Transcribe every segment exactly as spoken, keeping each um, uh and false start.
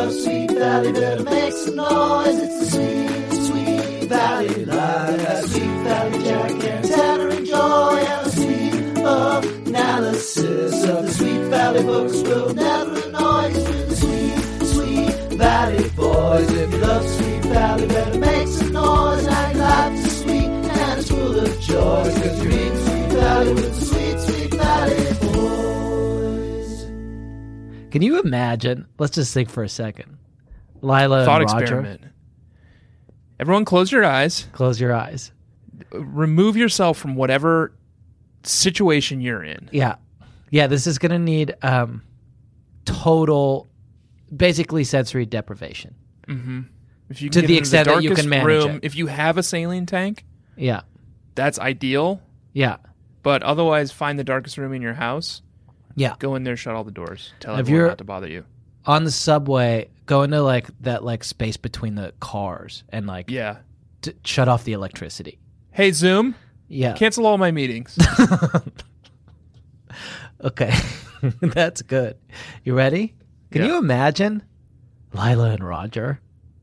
love Sweet Valley, better make some noise. It's the Sweet, Sweet Valley Live. A Sweet Valley Jack and Tanner and Joy, and a sweet analysis of the Sweet Valley books will never annoy you. We're the Sweet, Sweet Valley boys. If you love Sweet Valley, better make some noise. Now your life is sweet and it's full of joy, because you're in Sweet Valley with the Sweet, Sweet Valley boys. Can you imagine? Let's just think for a second. Lila Thought and Roger. experiment. Everyone close your eyes. Close your eyes. Remove yourself from whatever situation you're in. Yeah. Yeah, this is going to need um, total, basically sensory deprivation. Mm-hmm. If you To can the get into extent the that you darkest can manage room, it. if you have a saline tank, Yeah. that's ideal. Yeah. But otherwise, find the darkest room in your house. Yeah. Go in there, shut all the doors. Tell If everyone you're- not to bother you. On the subway, go into like that like space between the cars and like Yeah. t- shut off the electricity. Hey, Zoom, Yeah. cancel all my meetings. Okay. That's good. You ready? Can Yeah. you imagine Lila and Roger?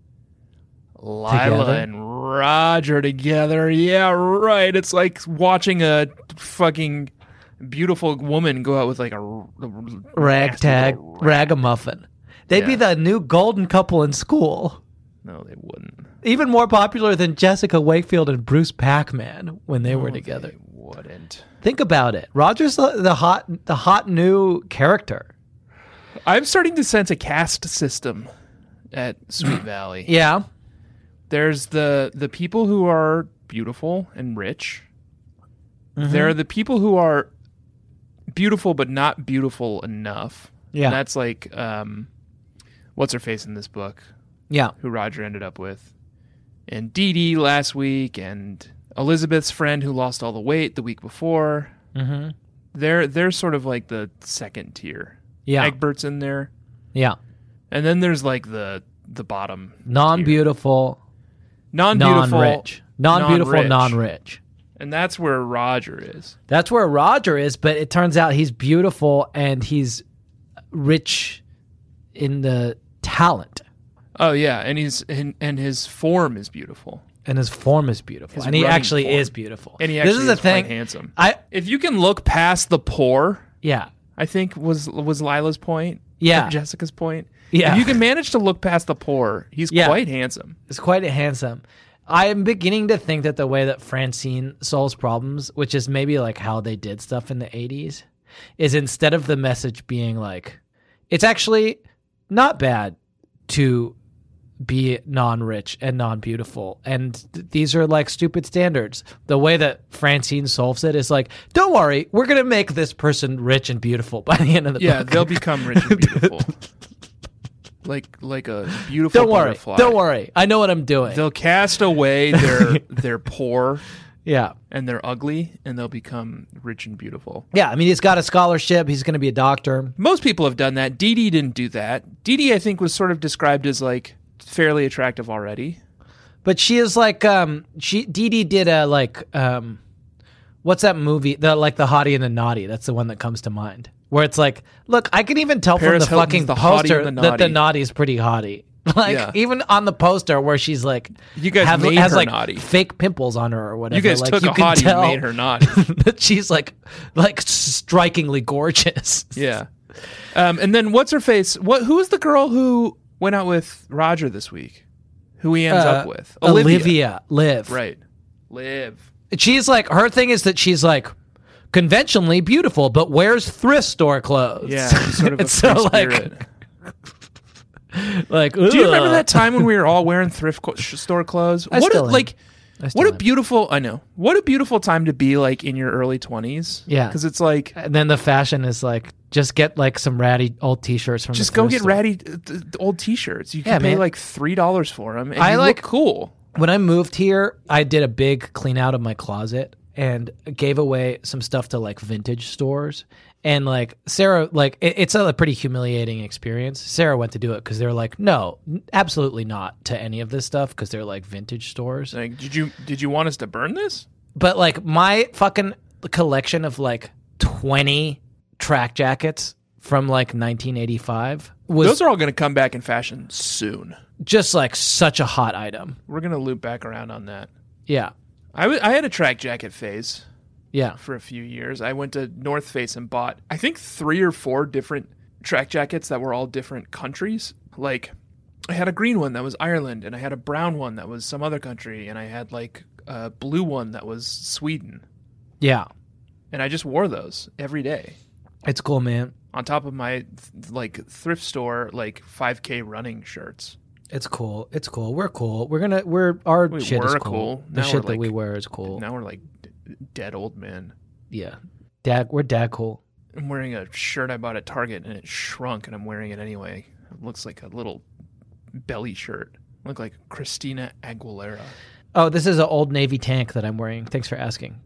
Lila Together? and Roger together. Yeah, right. It's like watching a fucking beautiful woman go out with like a, a Ragtag, nasty little rag. ragamuffin. They'd be Yeah. the new golden couple in school. No, they wouldn't. Even more popular than Jessica Wakefield and Bruce Pac-Man when they were No, together. They wouldn't. Think about it. Roger's the, the hot, the hot new character. I'm starting to sense a caste system at Sweet Valley. Yeah. There's the the people who are beautiful and rich. Mm-hmm. There are the people who are beautiful but not beautiful enough. Yeah. And that's like um, what's her face in this book, Yeah. who Roger ended up with, and Dee Dee last week, and Elizabeth's friend who lost all the weight the week before. Mm-hmm. They're they're sort of like the second tier. Yeah. Egbert's in there, Yeah. and then there's like the the bottom tier. Non-beautiful, non-beautiful, non-rich. Non-beautiful, non-rich. non-rich. And that's where Roger is. That's where Roger is, but it turns out he's beautiful and he's rich in the talent. Oh yeah, and he's and, and his form is beautiful. And his form is beautiful. His and he running actually form. is beautiful. And he actually this is the is thing. quite handsome. I If you can look past the poor, yeah. I think was was Lila's point. Yeah. or Jessica's point. Yeah. If you can manage to look past the poor, he's Yeah. quite handsome. It's quite handsome. I am beginning to think that the way that Francine solves problems, which is maybe like how they did stuff in the eighties, is instead of the message being like, it's actually not bad to be non-rich and non-beautiful, and th- these are like stupid standards. The way that Francine solves it is like, don't worry, we're going to make this person rich and beautiful by the end of the Yeah, book. they'll become rich and beautiful. like like a beautiful Don't worry. butterfly. Don't worry. I know what I'm doing. They'll cast away their their poor yeah. and they're ugly, and they'll become rich and beautiful. Yeah, I mean, he's got a scholarship. He's going to be a doctor. Most people have done that. Dee Dee didn't do that. Dee Dee, I think, was sort of described as like fairly attractive already. But she is like, um, she Dee Dee did a like, um, what's that movie? The like the Hottie and the Naughty. That's the one that comes to mind. Where it's like, look, I can even tell Paris from the Hilton's fucking The Hottie poster and the that the Naughty. Naughty is pretty hottie. Like Yeah. even on the poster where she's like, You guys have, made has her like naughty. fake pimples on her or whatever. You guys like, took you a can hottie tell and made her naughty. that she's like, like strikingly gorgeous. Yeah. Um, and then what's her face? What? Who is the girl who went out with Roger this week? Who he ends Uh, up with? Olivia, Liv. Right. Liv. She's like, her thing is that she's like conventionally beautiful, but wears thrift store clothes. Yeah. She's sort of a And so, free like- spirit. Like, Do you remember ugh. that time when we were all wearing thrift co- sh- store clothes? I what still a, am. like I still what a am. beautiful I know. What a beautiful time to be like in your early twenties. Yeah. Cuz it's like And then the fashion is like, just get like some ratty old t-shirts from just the go thrift get store. ratty uh, th- old t-shirts. You can Yeah, pay man. like three dollars for them and I you like- look cool. When I moved here, I did a big clean out of my closet and gave away some stuff to like vintage stores. And like Sarah, like it, it's a pretty humiliating experience. Sarah went to do it because they're like, no, absolutely not to any of this stuff because they're like vintage stores. Like did you did you want us to burn this? But like my fucking collection of like twenty track jackets from like nineteen eighty-five was Those are all going to come back in fashion soon. just like such a hot item. We're going to loop back around on that. Yeah. I, w- I had a track jacket phase Yeah. for a few years. I went to North Face and bought, I think, three or four different track jackets that were all different countries. Like, I had a green one that was Ireland, and I had a brown one that was some other country, and I had like a blue one that was Sweden. Yeah. And I just wore those every day It's cool, man. on top of my th- like thrift store like five K running shirts. It's cool. It's cool. We're cool. We're gonna. We're our We shit is were cool. cool. The Now shit we're, that like- we wear is cool. Now we're like d- dead old men. Yeah. Dad. We're dad cool. I'm wearing a shirt I bought at Target and it shrunk, and I'm wearing it anyway. It looks like a little belly shirt. I look like Christina Aguilera. Oh, this is an old Navy tank that I'm wearing. Thanks for asking.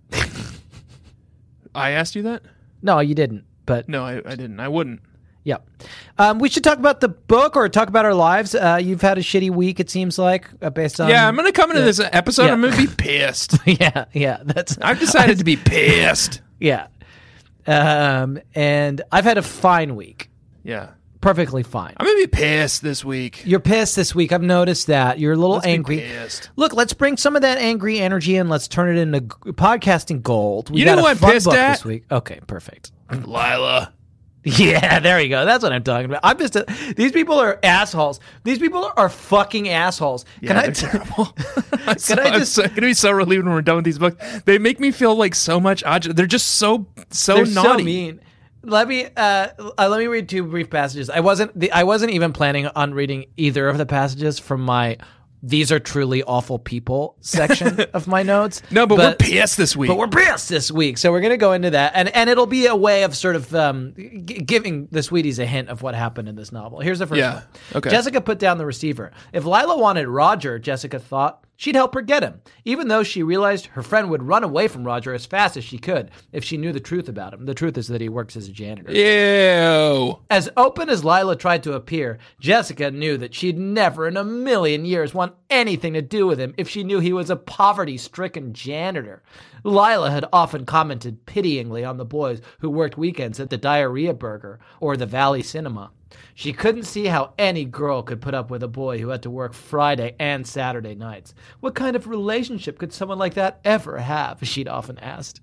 I asked you that? No, you didn't. But No, I, I didn't. I wouldn't. yeah, um, we should talk about the book or talk about our lives. Uh, you've had a shitty week, it seems like, uh, based on. yeah, I'm going to come into yeah. this episode. Yeah. I'm going to be pissed. yeah, yeah. That's. I've decided to be pissed. Yeah, um, and I've had a fine week. Yeah. Perfectly fine. I'm going to be pissed this week. You're pissed this week. I've noticed that. You're a little Let's be angry. pissed. Look, let's bring some of that angry energy and let's turn it into g- podcasting gold. We You got know a who I'm fun pissed book at? this week. Okay, perfect. Lila. Yeah, there you go. That's what I'm talking about. I'm just a, these people are assholes. These people are fucking assholes. Can Yeah, I they're t- terrible. I'm so, I I'm just- so, gonna be so relieved when we're done with these books. They make me feel like so much. Aj- they're just so so They're naughty. so mean. Let me uh, uh, let me read two brief passages. I wasn't the, I wasn't even planning on reading either of the passages from my "These are truly awful people" section of my notes. No, but, we're pissed this week. But we're pissed this week, so we're going to go into that, and and it'll be a way of sort of um, g- giving the sweeties a hint of what happened in this novel. Here's the first Yeah, one. okay. Jessica put down the receiver. If Lila wanted Roger, Jessica thought, she'd help her get him, even though she realized her friend would run away from Roger as fast as she could if she knew the truth about him. The truth is that he works as a janitor. Ew. As open as Lila tried to appear, Jessica knew that she'd never in a million years want anything to do with him if she knew he was a poverty-stricken janitor. Lila had often commented pityingly on the boys who worked weekends at the Diarrhea Burger or the Valley Cinema. She couldn't see how any girl could put up with a boy who had to work Friday and Saturday nights. What kind of relationship could someone like that ever have? She'd often asked.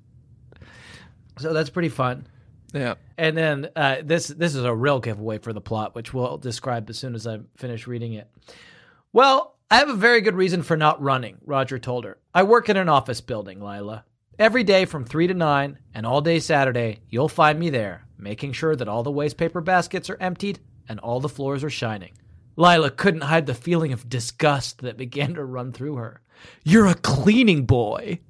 So that's pretty fun. Yeah. And then uh, this this is a real giveaway for the plot, which we'll describe as soon as I finish reading it. Well, I have a very good reason for not running, Roger told her. I work in an office building, Lila. Every day from three to nine, and all day Saturday, you'll find me there, making sure that all the waste paper baskets are emptied and all the floors are shining. Lila couldn't hide the feeling of disgust that began to run through her. You're a cleaning boy.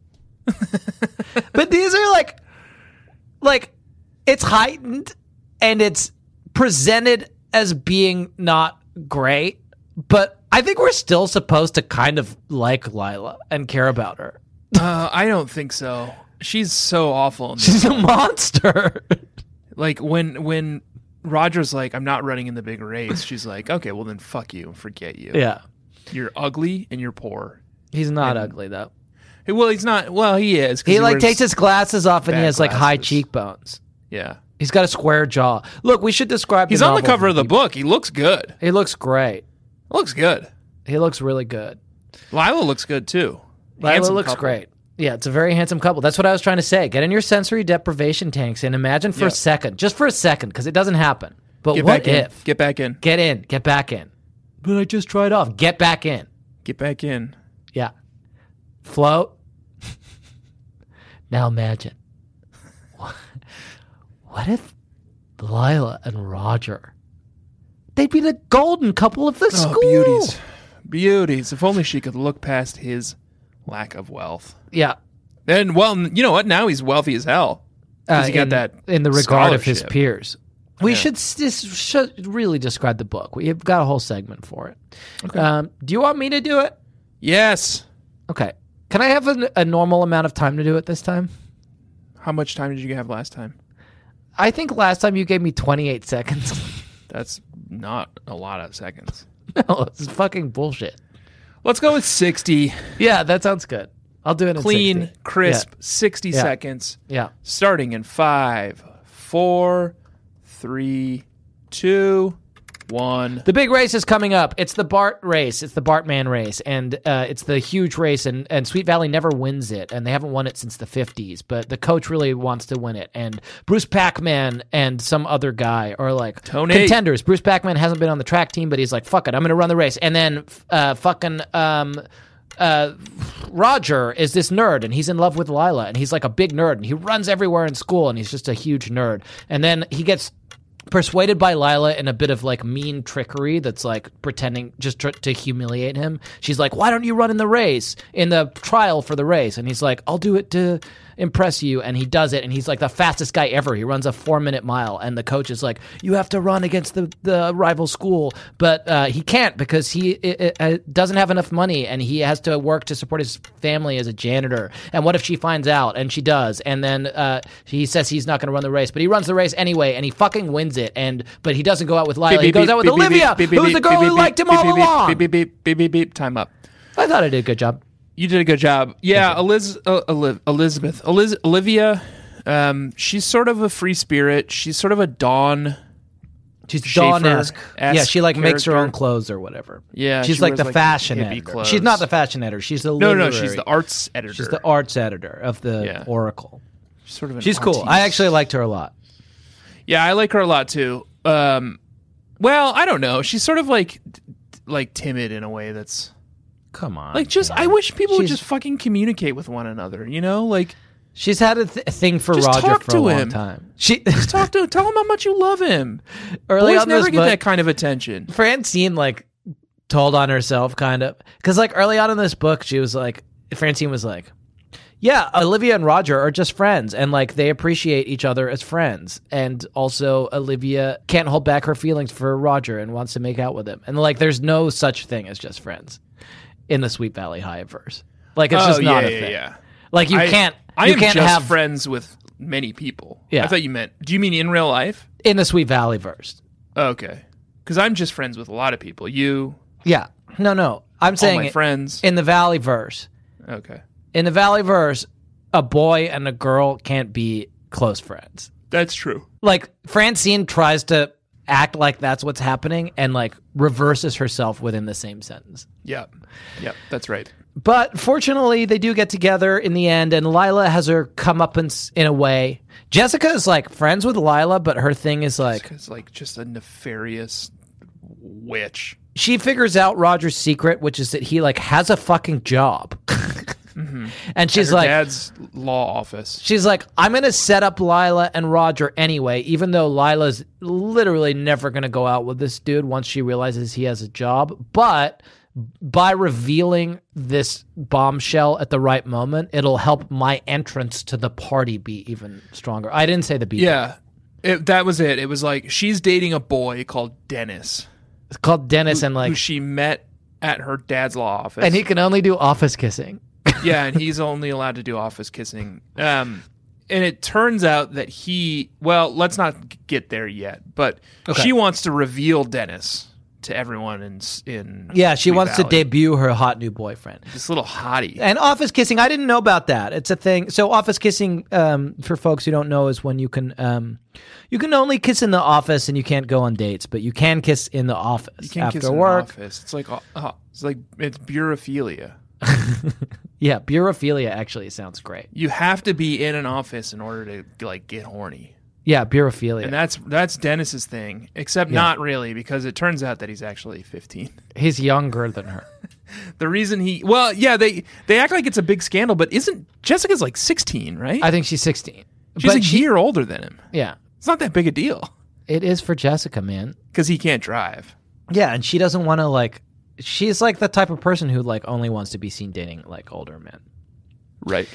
But these are like, like, it's heightened and it's presented as being not great, but I think we're still supposed to kind of like Lila and care about her. Uh, I don't think so. She's so awful. In this. She's a monster. Like when when Roger's like, I'm not running in the big race. She's like, okay, well then fuck you, forget you. Yeah. You're ugly and you're poor. He's not And- ugly though. Hey, well, he's not. Well, he is. 'cause He like wears- takes his glasses off and he bad has like high glasses. cheekbones. Yeah. He's got a square jaw. Look, we should describe He's the on the novel cover for of the people. book. He looks good. He looks great. Looks good. He looks really good. Lila looks good too. Lila Handsome looks couple. great. Yeah, it's a very handsome couple. That's what I was trying to say. Get in your sensory deprivation tanks and imagine for Yeah. a second, just for a second, because it doesn't happen. But Get what back in. if? Get back in. Get in. Get back in. But I just tried off. Get back in. Get back in. Yeah. Float. Now imagine. What if Lila and Roger, they'd be the golden couple of the Oh, school. beauties. Beauties. If only she could look past his lack of wealth. Yeah. And, well, you know what? Now he's wealthy as hell. Because he got in, that in the regard of his scholarship. peers. We Yeah. should, s- this should really describe the book. We've got a whole segment for it. Um, do you want me to do it? Yes. Okay. Can I have a, a normal amount of time to do it this time? How much time did you have last time? I think last time you gave me twenty-eight seconds. That's not a lot of seconds. No, it's fucking bullshit. Let's go with sixty. Yeah, that sounds good. I'll do it in Clean, sixty. crisp, sixty Yeah. seconds. Yeah. Starting in five, four, three, two, one. The big race is coming up. It's the Bart race. It's the Bartman race, and uh, it's the huge race. And, and Sweet Valley never wins it, and they haven't won it since the fifties. But the coach really wants to win it. And Bruce Pac-Man and some other guy are like Tony. contenders. Bruce Pac-Man hasn't been on the track team, but he's like, "Fuck it, I'm going to run the race." And then uh, fucking. Um, Uh, Roger is this nerd, and he's in love with Lila, and he's like a big nerd, and he runs everywhere in school, and he's just a huge nerd. And then he gets persuaded by Lila in a bit of like mean trickery that's like pretending just tr- to humiliate him. She's like, "Why don't you run in the race, in the trial for the race?" And he's like, "I'll do it to impress you." And he does it, and he's like the fastest guy ever. He runs a four minute mile, and the coach is like, "You have to run against the, the rival school," but uh, he can't because he it, it doesn't have enough money, and he has to work to support his family as a janitor. And what if she finds out? And she does, and then uh, he says he's not going to run the race, but he runs the race anyway, and he fucking wins it. And but he doesn't go out with Lila. He goes out with Olivia, who's the girl who liked him all along. Beep, beep, beep, beep, beep, beep. Time up. I thought I did a good job. You did a good job. Yeah, Eliz- uh, Eliz- Elizabeth. Eliz- Olivia, um, she's sort of a free spirit. She's sort of a Dawn. She's Schaefer-esque Dawn-esque. Yeah, she like makes her character. own clothes or whatever. Yeah, she's she like wears, the like, fashion hippie editor. clothes. She's not the fashion editor. She's the No, literary. no, she's the arts editor. She's the arts editor of the Yeah. Oracle. She's sort of an She's cool. artiste. I actually liked her a lot. Yeah, I like her a lot too. Um, well, I don't know. She's sort of like like timid in a way that's Come on. like just. man. I wish people would She's- just fucking communicate with one another. You know, like She's had a th- thing for Just Roger talk for to a long him. time. She talk to tell him how much you love him. early Boys on never this get book, that kind of attention. Francine like told on herself kind of because like early on in this book she was like Francine was like, yeah, Olivia and Roger are just friends, and like they appreciate each other as friends, and also Olivia can't hold back her feelings for Roger and wants to make out with him, and like there's no such thing as just friends in the Sweet Valley High verse. Like it's Oh, just not yeah, a yeah, thing. yeah. Like you I, can't I you am can't just have friends with many people. Yeah. I thought you meant. Do you mean in real life? in the Sweet Valley verse. Okay, because I'm just friends with a lot of people. You, Yeah, no, no, I'm all saying my it- friends. in the Valley verse. Okay, In the Valley verse, a boy and a girl can't be close friends. that's true. Like Francine tries to act like that's what's happening and like reverses herself within the same sentence. Yep, yep, that's right. But fortunately, they do get together in the end, and Lila has her comeuppance in a way. Jessica is like friends with Lila, but her thing is like It's like just a nefarious witch. she figures out Roger's secret, which is that he like has a fucking job. And she's Her like, dad's law office. She's like, I'm going to set up Lila and Roger anyway, even though Lila's literally never going to go out with this dude once she realizes he has a job. But by revealing this bombshell at the right moment, it'll help my entrance to the party be even stronger. I didn't say the B. Yeah, it, that was it. It was like she's dating a boy called Dennis, It's called Dennis, and who like, she met at her dad's law office. and he can only do office kissing. yeah, and he's only allowed to do office kissing. Um, and it turns out that he, well, let's not get there yet, but Okay. she wants to reveal Dennis to everyone in in Yeah, she Sweet wants to Valley. debut her hot new boyfriend. This little hottie. And office kissing, I didn't know about that. It's a thing. So office kissing, um, for folks who don't know, is when you can um, you can only kiss in the office and you can't go on dates, but you can kiss in the office You can't after kiss in an work. office. It's like uh, uh, it's like it's burophilia. Yeah, burophilia actually sounds great. You have to be in an office in order to like get horny. Yeah, burophilia. And that's that's Dennis's thing, except Yeah. not really, because it turns out that he's actually fifteen. He's younger than her. The reason he, well, yeah, they they act like it's a big scandal, but isn't Jessica's like sixteen, right? I think she's sixteen. She's but a she- year older than him. Yeah, It's not that big a deal it is for Jessica, man. because he can't drive. Yeah, and she doesn't want to like. She's like the type of person who like only wants to be seen dating like older men. Right.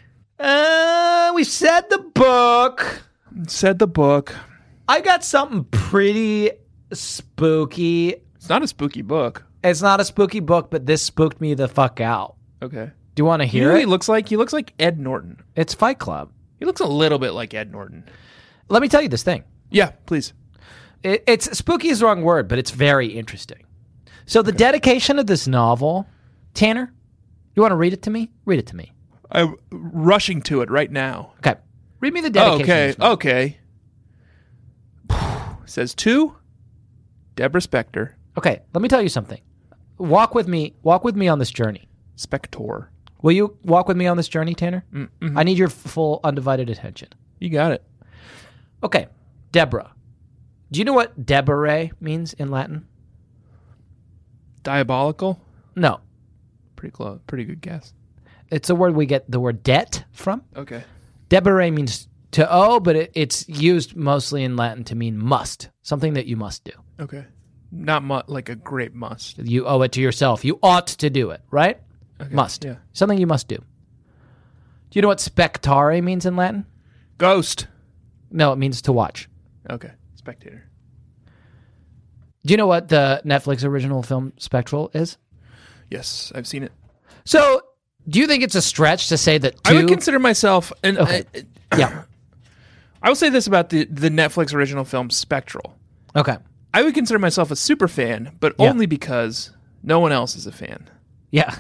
Uh, we said the book. Said the book. I got something pretty spooky. It's not a spooky book. It's not a spooky book, but this spooked me the fuck out. Okay. Do you want to You know hear what it? he looks like? He looks like Ed Norton. It's Fight Club. He looks a little bit like Ed Norton. Let me tell you this thing. Yeah, please. It, it's spooky is the wrong word, but it's very interesting. So the dedication of this novel, Tanner, you want to read it to me? Read it to me. I'm rushing to it right now. Okay. Read me the dedication. Okay. of this novel. Okay. says to Deborah Spector. Okay, let me tell you something. Walk with me. Walk with me on this journey. Spector. Will you walk with me on this journey, Tanner? Mm-hmm. I need your full undivided attention. You got it. Okay, Deborah. Do you know what Deborah means in Latin? Diabolical? No. Pretty close. Pretty good guess. It's a word we get the word debt from. Okay. Deborah means to owe, but it, it's used mostly in Latin to mean must, something that you must do. Okay. Not mu- like a great must. You owe it to yourself. You ought to do it, right? Okay. Must. Yeah. Something you must do. Do you know what spectare means in Latin? Ghost. No, it means to watch. Okay. Spectator. Do you know what the Netflix original film Spectral is? Yes, I've seen it. So, do you think it's a stretch to say that two... I would consider myself... And Okay. I, Yeah. I will say this about the, the Netflix original film Spectral. Okay. I would consider myself a super fan, but Yeah. only because no one else is a fan. Yeah.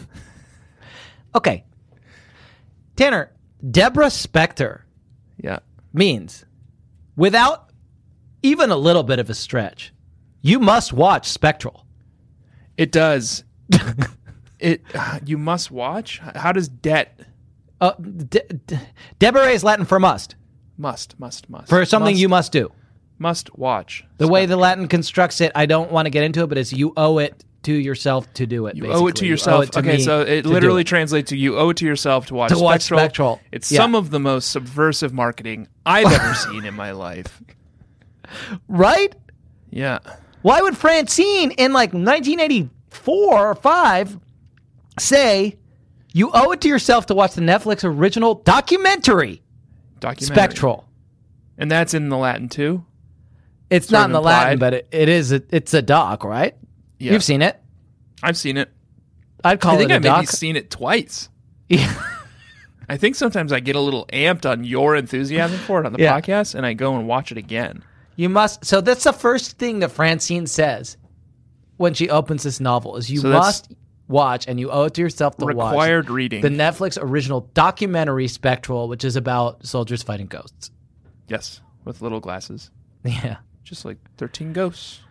Okay. Tanner, Deborah Spector Yeah. means, without even a little bit of a stretch, you must watch Spectral. It does. it. You must watch? How does debt... Uh, De- De- Deborah is Latin for must. Must, must, must. For something must, you must do. Must watch. The way the Latin constructs it, I don't want to get into it, but it's you owe it to yourself to do it. You basically. owe it to You yourself. it to okay, me so it to literally do translates to you owe it to yourself to watch To watch Spectral. Spectral. It's Yeah. some of the most subversive marketing I've ever seen in my life. Right? Yeah. Why would Francine in like nineteen eighty-four or five say you owe it to yourself to watch the Netflix original documentary Documentary. Spectral? And that's in the Latin too? It's Sort not of in the implied. Latin, but it, it is. A, it's a doc, right? Yeah. You've seen it. I've seen it. I'd call I think it a I've maybe doc. seen it twice. Yeah. I think sometimes I get a little amped on your enthusiasm for it on the Yeah. podcast, and I go and watch it again. You must. So that's the first thing that Francine says when she opens this novel is you So that's must watch, and you owe it to yourself to watch Required reading. the Netflix original documentary Spectral, which is about soldiers fighting ghosts. Yes, with little glasses. Yeah. Just like thirteen Ghosts.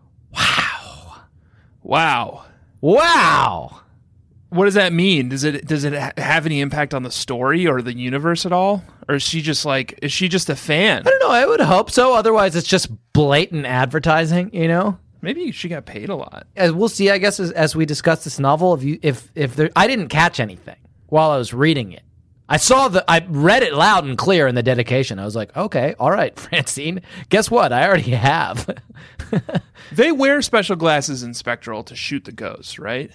Wow. Wow. Wow. What does that mean? Does it does it ha- have any impact on the story or the universe at all? Or is she just like is she just a fan? I don't know. I would hope so. Otherwise, it's just blatant advertising, you know? Maybe she got paid a lot. As we'll see, I guess, as, as we discuss this novel, if you if if there, I didn't catch anything while I was reading it. I saw the, I read it loud and clear in the dedication. I was like, okay, all right, Francine. Guess what? I already have. They wear special glasses in Spectral to shoot the ghosts, right?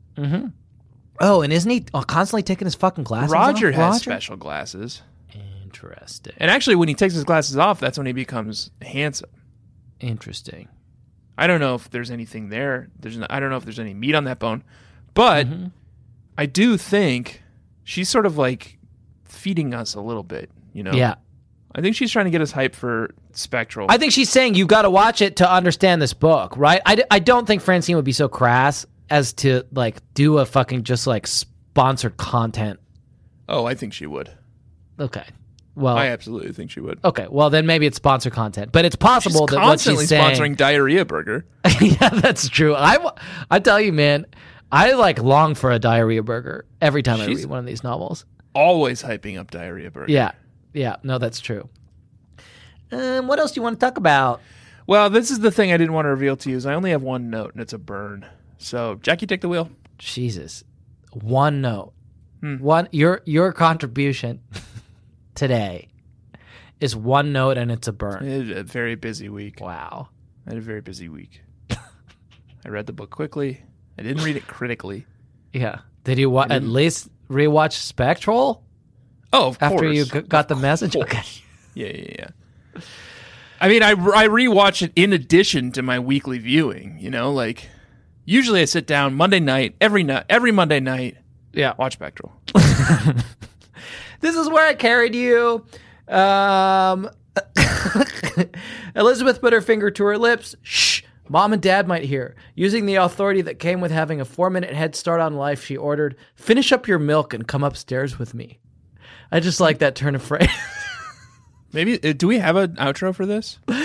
Oh, and isn't he constantly taking his fucking glasses Roger off? has special glasses. Interesting. And actually, when he takes his glasses off, that's when he becomes handsome. Interesting. I don't know if there's anything there. There's no, I don't know if there's any meat on that bone. But I do think she's sort of like feeding us a little bit, you know? Yeah. I think she's trying to get us hyped for Spectral. I think she's saying you got to watch it to understand this book, right? I, d- I don't think Francine would be so crass as to like do a fucking just like sponsored content. oh, I think she would. Okay. Well, I absolutely think she would. okay. Well, then maybe it's sponsored content, but it's possible She's that what constantly she's saying. sponsoring Diarrhea Burger. Yeah, that's true. I, w- I tell you, man, I like long for a diarrhea burger every time I She's- read one of these novels. Always hyping up Diarrhea Burger. Yeah. Yeah. No, that's true. Um, what else do you want to talk about? Well, this is the thing I didn't want to reveal to you is I only have one note, and it's a burn. So, Jackie, take the wheel. Jesus. One note. Hmm. One your your contribution today is one note and it's a I burn. had a very busy week. Wow. I had a very busy week. I read the book quickly. I didn't read it critically. Yeah. Did you wa- at didn't- least rewatch Spectral Oh, of after course. you g- got the Of message? course. Okay. Yeah, yeah, yeah. I mean, I, I rewatch it in addition to my weekly viewing, you know? Like, usually I sit down Monday night, every night, every Monday night, Yeah. watch Spectral. This is where I carried you. Um, Elizabeth put her finger to her lips. Shh. Mom and Dad might hear. Using the authority that came with having a four-minute head start on life, she ordered, "Finish up your milk and come upstairs with me." I just like that turn of phrase. Maybe, uh, do we have an outro for this? Well,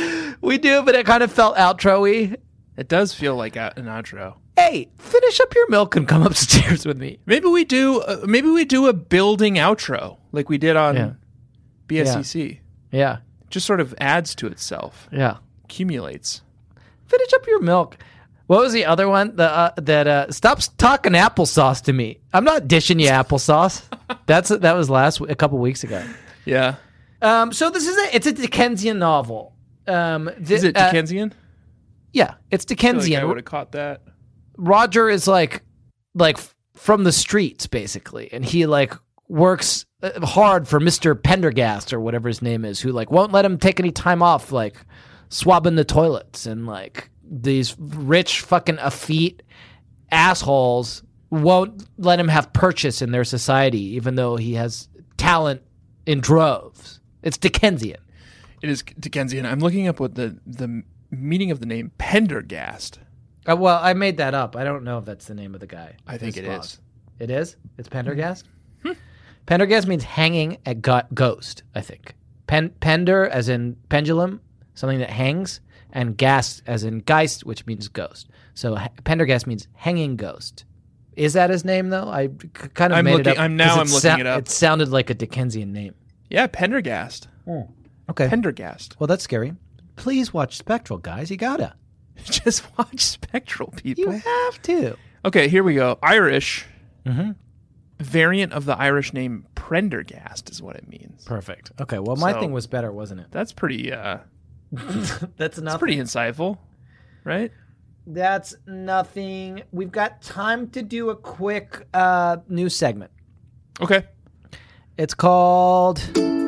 We do, but it kind of felt outro-y. It does feel like a, an outro. Hey, finish up your milk and come upstairs with me. Maybe we do. Uh, maybe we do a building outro like we did on Yeah. B S E C. Yeah, Just sort of adds to itself, yeah. accumulates. Finish up your milk. What was the other one? The uh, that uh, stop talking applesauce to me. I'm not dishing you applesauce. That's that was last a couple weeks ago. Yeah. Um, so this is a it's a Dickensian novel. Um, th- Is it uh, Dickensian? yeah, it's I feel like Dickensian. I would have caught that. Roger is like like f- from the streets basically, and he like works uh, hard for Mister Pendergast or whatever his name is, who like won't let him take any time off, like swabbing the toilets, and like these rich fucking effete assholes won't let him have purchase in their society, even though he has talent in droves. It's Dickensian. It is Dickensian. I'm looking up what the the meaning of the name Pendergast. Uh, well, I made that up. I don't know if that's the name of the guy. I think This it blog. is. It is? It's Pendergast? Pendergast means hanging a go- ghost, I think. Pen- pender, as in pendulum, something that hangs, and gast, as in geist, which means ghost. So ha- Pendergast means hanging ghost. Is that his name, though? I c- kind of I'm made looking- it up. I'm- now 'cause I'm looking it up. It sounded like a Dickensian name. Yeah, Pendergast. Okay. Pendergast. Well, that's scary. Please watch Spectral, guys. You gotta. Just watch Spectral, people. You have to. Okay, here we go. Irish. Mm-hmm. Variant of the Irish name Prendergast is what it means. Perfect. Okay, well, my So- thing was better, wasn't it? That's pretty. Uh, That's that's enough. pretty insightful, right? That's nothing. We've got time to do a quick uh, news segment. Okay. It's called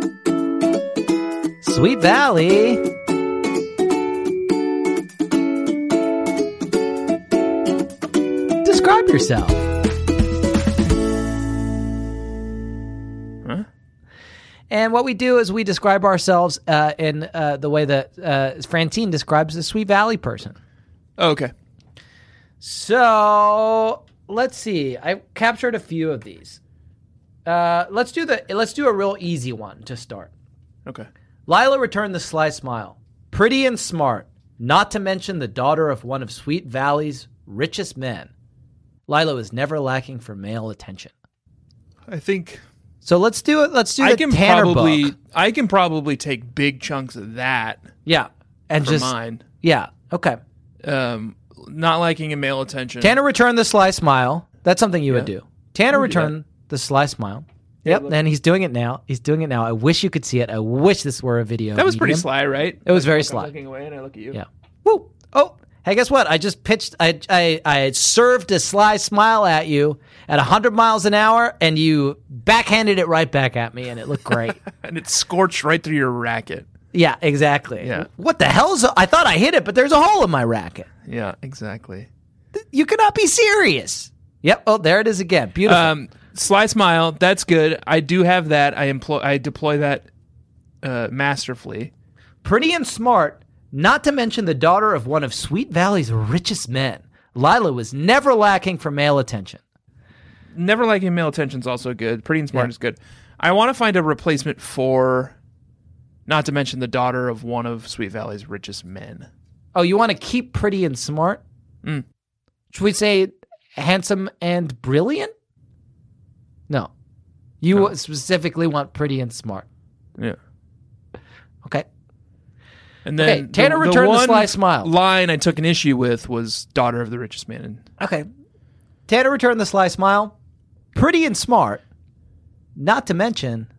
Sweet Valley. Describe yourself. Huh? And what we do is we describe ourselves uh, in uh, the way that uh, Francine describes the Sweet Valley person. Oh, okay. So let's see. I captured a few of these. Uh, let's do the. Let's do a real easy one to start. Okay. Lila returned the sly smile, pretty and smart, not to mention the daughter of one of Sweet Valley's richest men. Lila was never lacking for male attention. I think So let's do it. Let's do the I can Tanner probably book. I can probably take big chunks of that Yeah, and for just mine. yeah. Okay. Um, not liking a male attention. Tanner returned the sly smile. That's something you would Yeah. do. Tanner would do returned the sly smile. Yeah, Yep, look. and he's doing it now. He's doing it now. I wish you could see it. I wish this were a video. That was pretty medium. sly, right? It was very Like, sly. I'm looking away and I look at you. Yeah. Woo. Oh, hey, guess what? I just pitched. I I I served a sly smile at you at one hundred miles an hour, and you backhanded it right back at me, and it looked great. And it scorched right through your racket. Yeah, exactly. Yeah. What the hell's? I thought I hit it, but there's a hole in my racket. Yeah, exactly. You cannot be serious. Yep. Oh, there it is again. Beautiful. Um, sly smile. That's good. I do have that. I employ. I deploy that uh, masterfully. Pretty and smart, not to mention the daughter of one of Sweet Valley's richest men. Lila was never lacking for male attention. Never liking male attention is also good. Pretty and smart Yeah. is good. I want to find a replacement for, not to mention the daughter of one of Sweet Valley's richest men. Oh, you want to keep pretty and smart? Mm. Should we say handsome and brilliant? No. You No. specifically want pretty and smart. Yeah. Okay. And then Okay, Tanner returned the one sly smile. line I took an issue with was daughter of the richest man. Okay. Tanner returned the sly smile. Pretty and smart. Not to mention.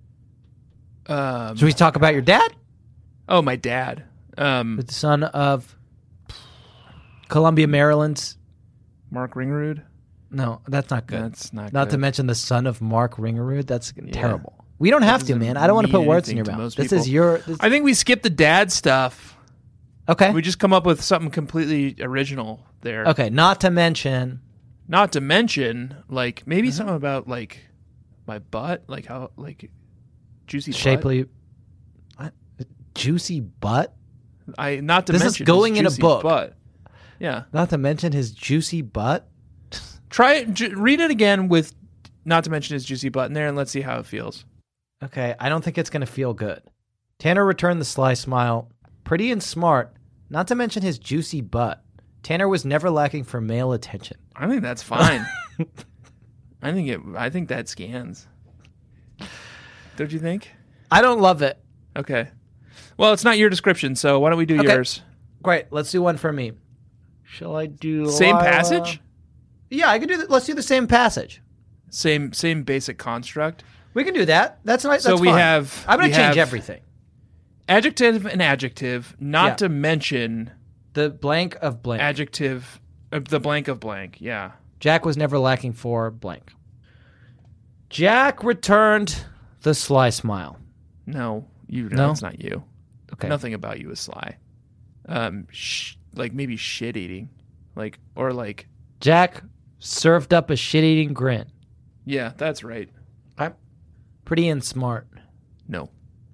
Um, Should we talk about your dad? oh, my dad. Um, The son of Columbia, Maryland's. Mark Ringerud. No, that's not good. That's not. Not good. to mention the son of Mark Ringerud. That's terrible. We don't have to, doesn't man. I don't want to put mean words in your anything to mouth. most This is people. your. This, I think we skipped the dad stuff. okay. We just come up with something completely original there. Okay. Not to mention. Not to mention, like maybe Mm-hmm. something about like my butt, like how like juicy butt. Shapely. What? Juicy butt? I not to This is mention going his in a juicy book. Butt. Yeah, Not to mention his juicy butt? try it. J- read it again with not to mention his juicy butt in there, and let's see how it feels. Okay. I don't think it's going to feel good. Tanner returned the sly smile. pretty and smart, not to mention his juicy butt. Tanner was never lacking for male attention. I think that's fine. I think it. I think that scans. Don't you think? I don't love it. Okay. Well, it's not your description, so why don't we do Okay. yours? Great. Let's do one for me. Shall I do Same Lila? passage? Yeah, I can do that. Let's do the same passage. Same same basic construct. We can do that. That's nice. So That's we fine. have. I'm going we to change have everything. Adjective and adjective, not Yeah. to mention The blank of blank. adjective, uh, the blank of blank. Yeah. Jack was never lacking for blank. Jack returned the sly smile. No, you. No, No? it's not you. Okay. Nothing about you is sly. Um, sh- like maybe shit eating, like or like. Jack served up a shit-eating grin. Yeah, that's right. I'm pretty and smart. No.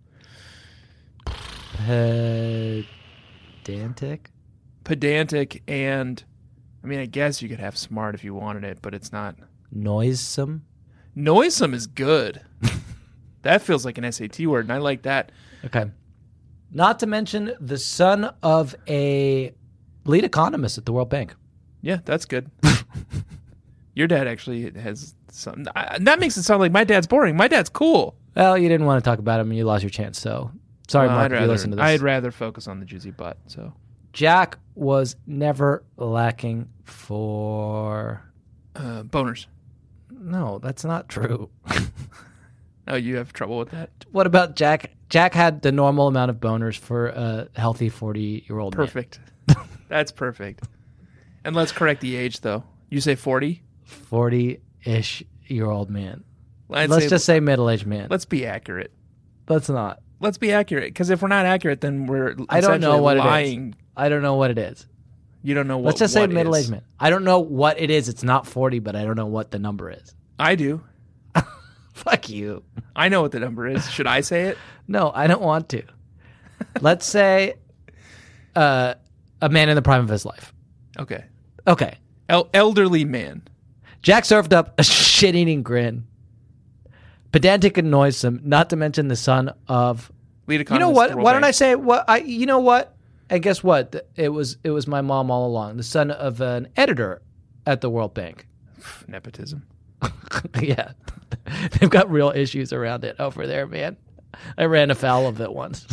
Pedantic? Pedantic and, I mean, I guess you could have smart if you wanted it, but it's not. Noisome? Noisome is good. That feels like an S A T word, and I like that. Okay. Not to mention the son of a lead economist at the World Bank. Yeah, that's good. Your dad actually has some. I, that makes it sound like my dad's boring. My dad's cool. Well, you didn't want to talk about him and you lost your chance, so sorry, Well, Mark, I'd if rather, you listen to this. I'd rather focus on the juicy butt. So Jack was never lacking for... uh, boners. No, that's not true. Oh, you have trouble with that? What about Jack? Jack had the normal amount of boners for a healthy forty-year-old man. Perfect. That's perfect. And let's correct the age, though. You say forty? forty-ish year old man. I'd Let's say- just say middle-aged man. Let's be accurate. Let's not. Let's be accurate, because if we're not accurate, then we're I don't know essentially what lying. it is. I don't know what it is. You don't know what. Let's just say what middle-aged is. man. I don't know what it is. It's not forty, but I don't know what the number is. I do. Fuck you. I know what the number is. Should I say it? No, I don't want to. Let's say uh, a man in the prime of his life. Okay. Okay. El- elderly man. Jack served up a shit-eating grin. Pedantic and noisome, not to mention the son of... Lead You economist. know at what? the World Why don't I Bank. say what I? You know what? And guess what? It was it was my mom all along. The son of an editor at the World Bank. Nepotism. Yeah, they've got real issues around it over there, man. I ran afoul of it once.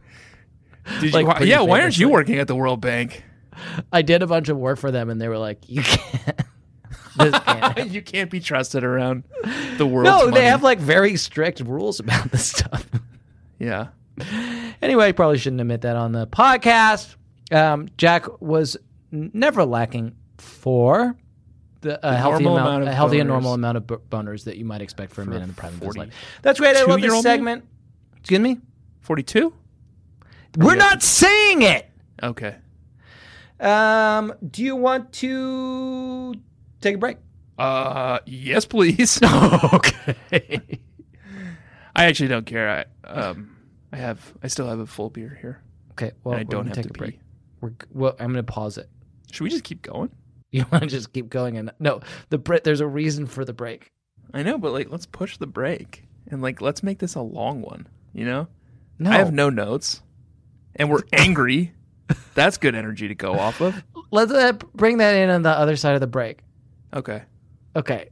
Did Like, you? Why, pretty yeah. Why aren't you famously. working at the World Bank? I did a bunch of work for them, and they were like, "You can't. This can't happen." You can't be trusted around the world. No, they have like very strict rules about this stuff. Yeah. Anyway, I probably shouldn't admit that on the podcast. Um, Jack was n- never lacking for the a healthy normal amount, amount of a healthy and boners. normal amount of b- boners that you might expect for a For man in the prime of his forty life. That's great. I love this two-year-old man? segment. Excuse me. Forty-two. We're yeah. not saying it. Okay. Um, do you want to take a break? Uh, yes, please. Okay. I actually don't care. I um, I have. I still have a full beer here. Okay. Well, and I we're don't gonna have take to a break. pee. We're, well, I'm going to pause it. Should we just keep going? You want to just keep going? And no, the break. There's a reason for the break. I know, but like, let's push the break and like, let's make this a long one. You know, No, I have no notes, and we're angry. That's good energy to go off of. Let's uh, bring that in on the other side of the break. Okay. Okay.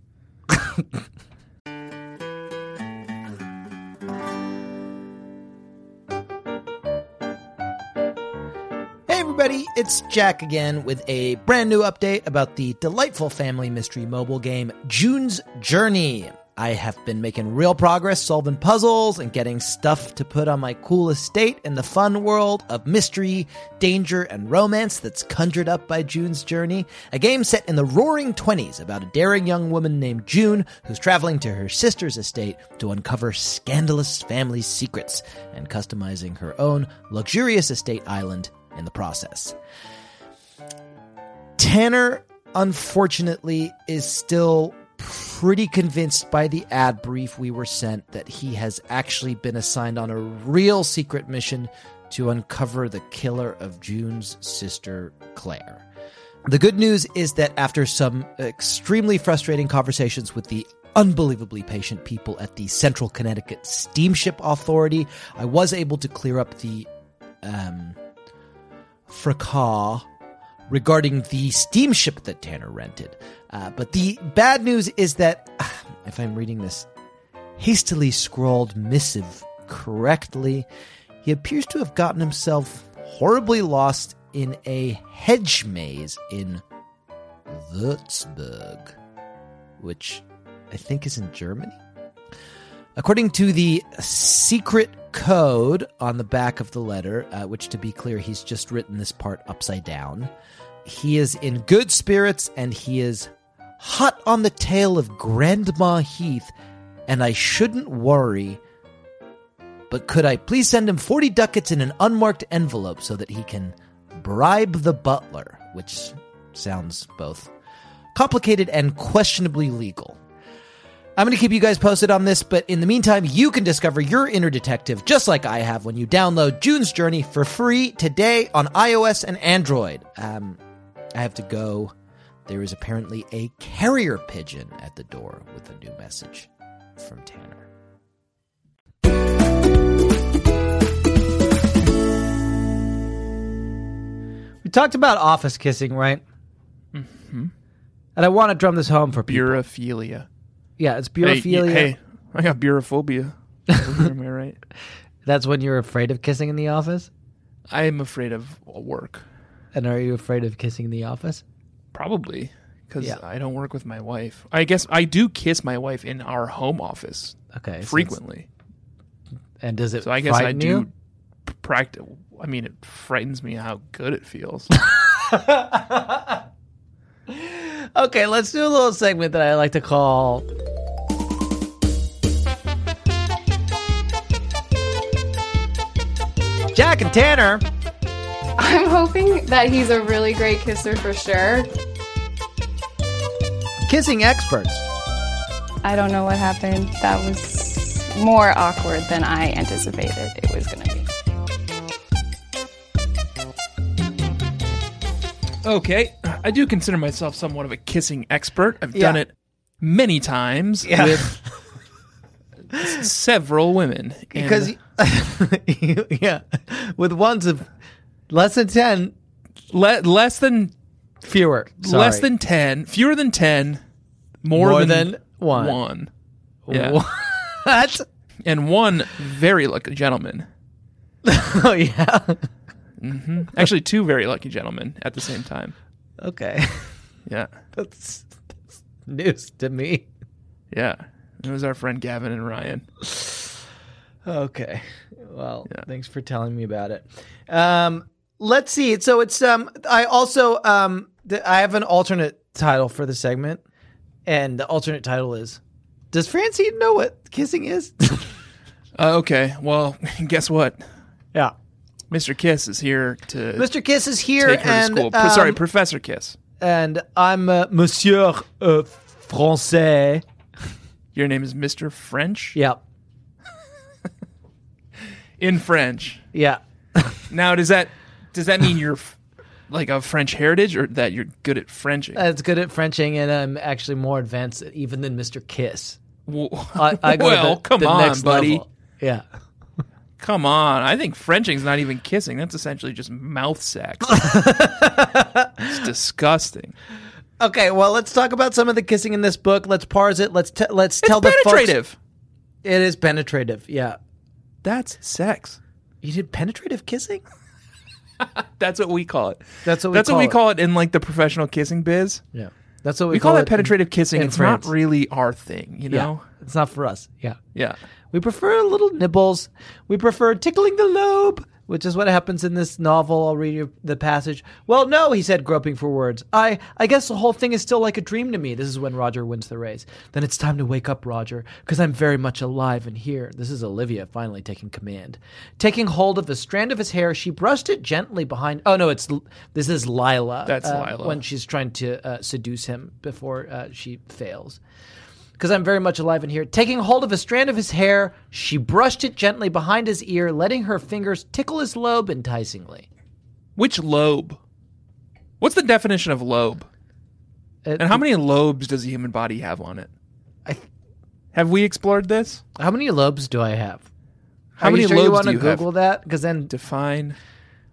Hey everybody, it's Jack again with a brand new update about the delightful family mystery mobile game June's Journey. I have been making real progress solving puzzles and getting stuff to put on my cool estate in the fun world of mystery, danger, and romance that's conjured up by June's Journey, a game set in the roaring twenties about a daring young woman named June who's traveling to her sister's estate to uncover scandalous family secrets and customizing her own luxurious estate island in the process. Tanner, unfortunately, is still pretty convinced by the ad brief we were sent that he has actually been assigned on a real secret mission to uncover the killer of June's sister, Claire. The good news is that after some extremely frustrating conversations with the unbelievably patient people at the Central Connecticut Steamship Authority, I was able to clear up the um, fracas regarding the steamship that Tanner rented. Uh, but the bad news is that, if I'm reading this hastily scrawled missive correctly, he appears to have gotten himself horribly lost in a hedge maze in Würzburg, which I think is in Germany. According to the secret code on the back of the letter, uh, which, to be clear, he's just written this part upside down, he is in good spirits and he is hot on the tail of Grandma Heath, and I shouldn't worry, but could I please send him forty ducats in an unmarked envelope so that he can bribe the butler, which sounds both complicated and questionably legal. I'm going to keep you guys posted on this, but in the meantime, you can discover your inner detective just like I have when you download June's Journey for free today on iOS and Android. Um, I have to go. There is apparently a carrier pigeon at the door with a new message from Tanner. We talked about office kissing, right? Mm-hmm. And I want to drum this home for people. Burophilia. Yeah, it's burophilia. Hey, hey, I got burophobia. Am I right? That's when you're afraid of kissing in the office? I am afraid of work. And are you afraid of kissing in the office? Probably, because Yeah. I don't work with my wife. I guess I do kiss my wife in our home office Okay. so frequently. it's- and does it So I guess I frighten do you? practice. I mean, it frightens me how good it feels. Okay, let's do a little segment that I like to call Jack and Tanner. I'm hoping that he's a really great kisser for sure. Kissing experts. I don't know what happened. That was more awkward than I anticipated it was going to be. Okay, I do consider myself somewhat of a kissing expert. I've Yeah. done it many times Yeah. with s- several women. And Because, yeah, with ones of less than ten, le- less than fewer. Sorry. less than ten, fewer than ten, more, More than, than one. one. Yeah. What? And one very lucky gentleman. Oh, yeah. Actually, two very lucky gentlemen at the same time. Okay. Yeah. That's, that's news to me. Yeah. It was our friend Gavin and Ryan. Okay. Well, Yeah. thanks for telling me about it. Um, let's see. So it's um. I also um. th- I have an alternate title for the segment, and the alternate title is, "Does Francine know what kissing is?" Uh, okay. Well, guess what? Yeah. Mister Kiss is here to Mister Kiss is here, take her and to school. Pro- Sorry, um, Professor Kiss. and I'm uh, Monsieur uh, Français. Your name is Mister French? Yeah. In French. Yeah. Now, does that does that mean you're f- like of French heritage, or that you're good at Frenching? That's good at Frenching, and I'm actually more advanced even than Mister Kiss. Well, I, I go well, to the, come the on, next buddy. level. Yeah. Come on. I think Frenching's not even kissing. That's essentially just mouth sex. It's disgusting. Okay, well, let's talk about some of the kissing in this book. Let's parse it. Let's t- let's It's tell the folks. penetrative. It is penetrative. Yeah. That's sex. You did penetrative kissing? That's what we call it. That's what we That's call what we it. call it in like the professional kissing biz. Yeah. That's what we, We call it it penetrative in- kissing. in It's France. not really our thing, you Yeah. know? It's not for us. Yeah. Yeah. We prefer little nibbles. We prefer tickling the lobe, which is what happens in this novel. I'll read you the passage. Well, no, he said, groping for words. I, I guess the whole thing is still like a dream to me. This is when Roger wins the race. Then it's time to wake up, Roger, because I'm very much alive and here. This is Olivia finally taking command. Taking hold of the strand of his hair, she brushed it gently behind. Oh, no, it's this is Lila. That's uh, Lila. When she's trying to uh, seduce him before uh, she fails. Because I'm very much alive in here. Taking hold of a strand of his hair, she brushed it gently behind his ear, letting her fingers tickle his lobe enticingly. Which lobe? What's the definition of lobe? It- And how many lobes does a human body have on it? I, Have we explored this? how many lobes do I have? How Are many you sure lobes you want do to you have? Google that? Because then Define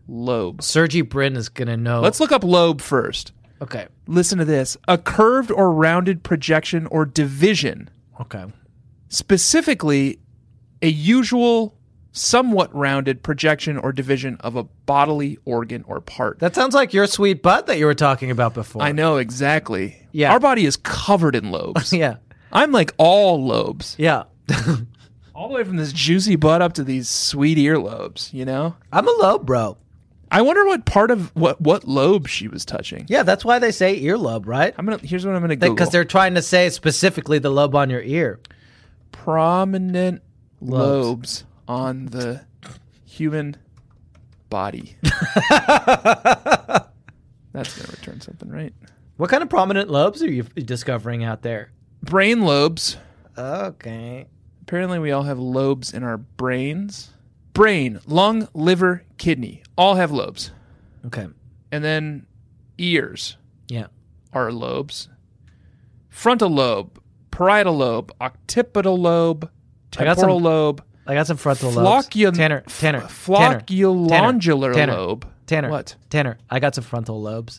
lobe. Sergey Brin is going to know. Let's look up lobe first. Okay. Listen to this. A curved or rounded projection or division. Okay. Specifically, a usual, somewhat rounded projection or division of a bodily organ or part. That sounds like your sweet butt that you were talking about before. I know, exactly. Yeah. Our body is covered in lobes. Yeah. I'm like all lobes. Yeah. All the way from this juicy butt up to these sweet earlobes, you know? I'm a lobe, bro. I wonder what part of what what lobe she was touching. Yeah, that's why they say earlobe, right? I'm gonna here's what I'm gonna Google. Because they're trying to say specifically the lobe on your ear. Prominent Lobes. lobes on the human body. That's gonna return something, right? What kind of prominent lobes are you discovering out there? Brain lobes. Okay. Apparently, we all have lobes in our brains. Brain, lung, liver, kidney, all have lobes. Okay. And then ears Yeah. are lobes. Frontal lobe, parietal lobe, occipital lobe, I got temporal some- lobe, I got some frontal lobes. Flocul- Tanner, Tanner, f- flocculongular Tanner, lobe. Tanner, What? Tanner, I got some frontal lobes.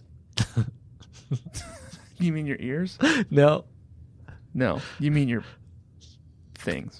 You mean your ears? No. No, you mean your things.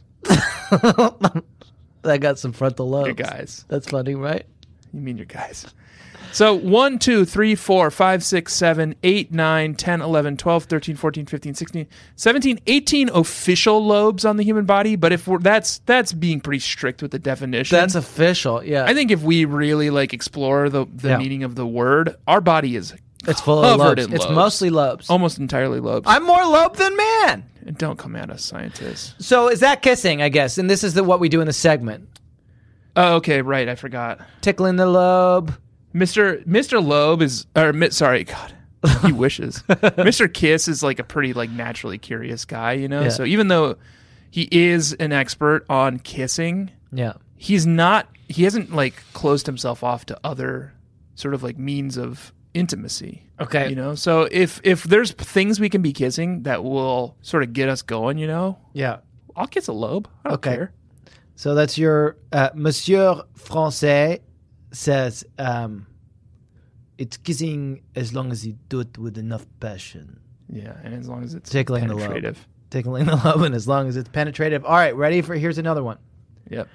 I got some frontal lobes. Your guys. That's funny, right? You mean your guys. So one, two, three, four, five, six, seven, eight, nine, ten, eleven, twelve, thirteen, fourteen, fifteen, sixteen, seventeen, eighteen official lobes on the human body. But if we're that's that's being pretty strict with the definition. That's official. Yeah. I think if we really like explore the, the Yeah. meaning of the word, our body is it's full of covered lobes. in It's lobes. mostly lobes. almost entirely lobes. I'm more lobe than man. And don't come at us, scientists. So is that kissing, I guess? And this is the, what we do in the segment. Oh, okay, right. I forgot. Tickling the lobe. Mister Mister Loeb is, or mi- sorry, God, he wishes. Mister Kiss is like a pretty like naturally curious guy, you know. Yeah. So even though he is an expert on kissing, Yeah. he's not. He hasn't like closed himself off to other sort of like means of intimacy. Okay. You know. So if if there's things we can be kissing that will sort of get us going, you know, Yeah. I'll kiss a lobe. I don't Okay. care. So that's your uh, Monsieur Français says um, it's kissing as long as you do it with enough passion. Yeah, and as long as it's Tickling the lobe. penetrative. Tickling the lobe, and as long as it's penetrative. All right, ready for here's another one. Yep.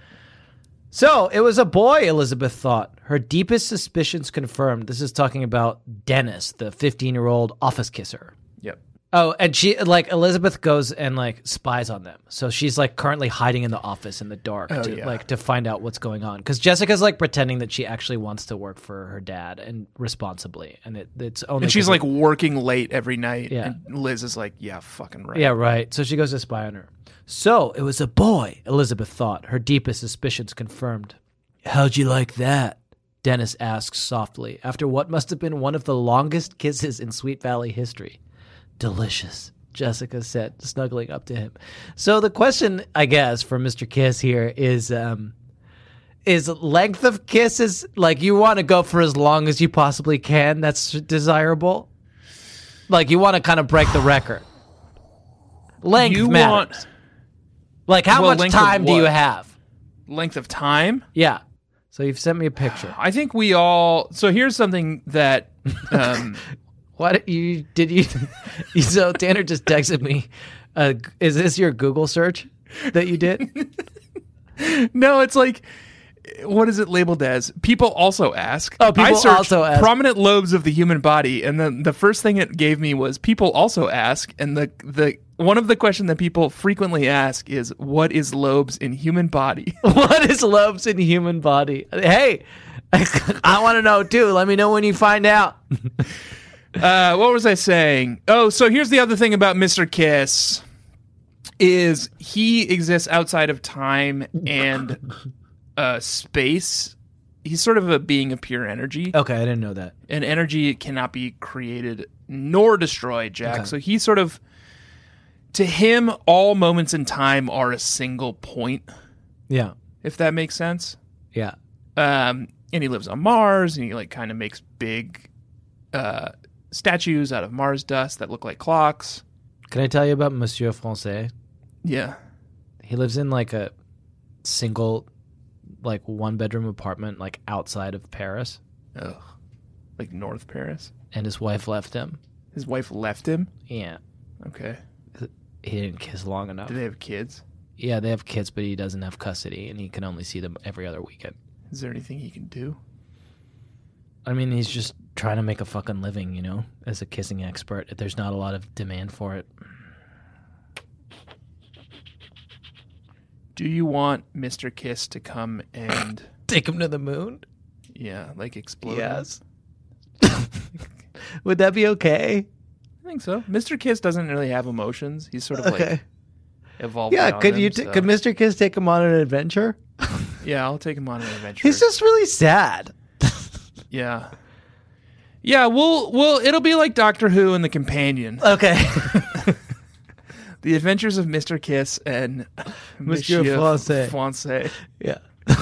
So it was a boy, Elizabeth thought. Her deepest suspicions confirmed. This is talking about Dennis, the fifteen-year-old office kisser. Yep. Oh, and she like Elizabeth goes and like spies on them. So she's like currently hiding in the office in the dark Oh, to yeah. like to find out what's going on. Because Jessica's like pretending that she actually wants to work for her dad and responsibly, and it, it's only And she's 'cause like of- working late every night. Yeah. And Liz is like, yeah, fucking right. yeah, right. So she goes to spy on her. So it was a boy, Elizabeth thought. Her deepest suspicions confirmed. How'd you like that? Dennis asks softly after what must have been one of the longest kisses in Sweet Valley history. Delicious, Jessica said, snuggling up to him. So the question, I guess, for Mister Kiss here is, um, is length of kisses, like you want to go for as long as you possibly can, that's desirable? Like you want to kind of break the record. Length You matters. want Like how Well, much length of time do you what? have? length of time. Yeah. So you've sent me a picture. I think we all. So here's something that. Um, What you did you? you so Tanner just texted me. Uh, is this your Google search that you did? no, it's like. What is it labeled as? People also ask. Oh, people I searched also ask. prominent lobes of the human body, and then the first thing it gave me was people also ask, and the the one of the question that people frequently ask is, "What is lobes in human body?" What is lobes in human body? Hey, I want to know too. Let me know when you find out. Uh, what was I saying? Oh, so here's the other thing about Mister Kiss is he exists outside of time and uh, space. He's sort of a being of pure energy, Okay, I didn't know that. and energy cannot be created nor destroyed, Jack. Okay. So he's sort of, to him, all moments in time are a single point, Yeah, if that makes sense. yeah. Um, and he lives on Mars, and he like kind of makes big uh, statues out of Mars dust that look like clocks. Can I tell you about Monsieur Français? Yeah. He lives in like a single like one bedroom apartment like outside of Paris, Ugh. Like North Paris. and his wife left him. His wife left him. Yeah, Okay. he didn't kiss long enough. Do they have kids? Yeah, they have kids, but he doesn't have custody, and he can only see them every other weekend. Is there anything he can do? I mean, he's just trying to make a fucking living, you know, as a kissing expert. There's not a lot of demand for it. Do you want Mister Kiss to come and Take him to the moon? yeah, like explode? him? Yes. Would that be okay? I think so. Mister Kiss doesn't really have emotions. He's sort of like Okay. evolved. Yeah, beyond could them, you t- so- could Mister Kiss take him on an adventure? Yeah, I'll take him on an adventure. He's just really sad. yeah, yeah. We'll we'll it'll be like Doctor Who and the Companion, Okay. The Adventures of Mister Kiss and Monsieur Francais. Francais. Yeah.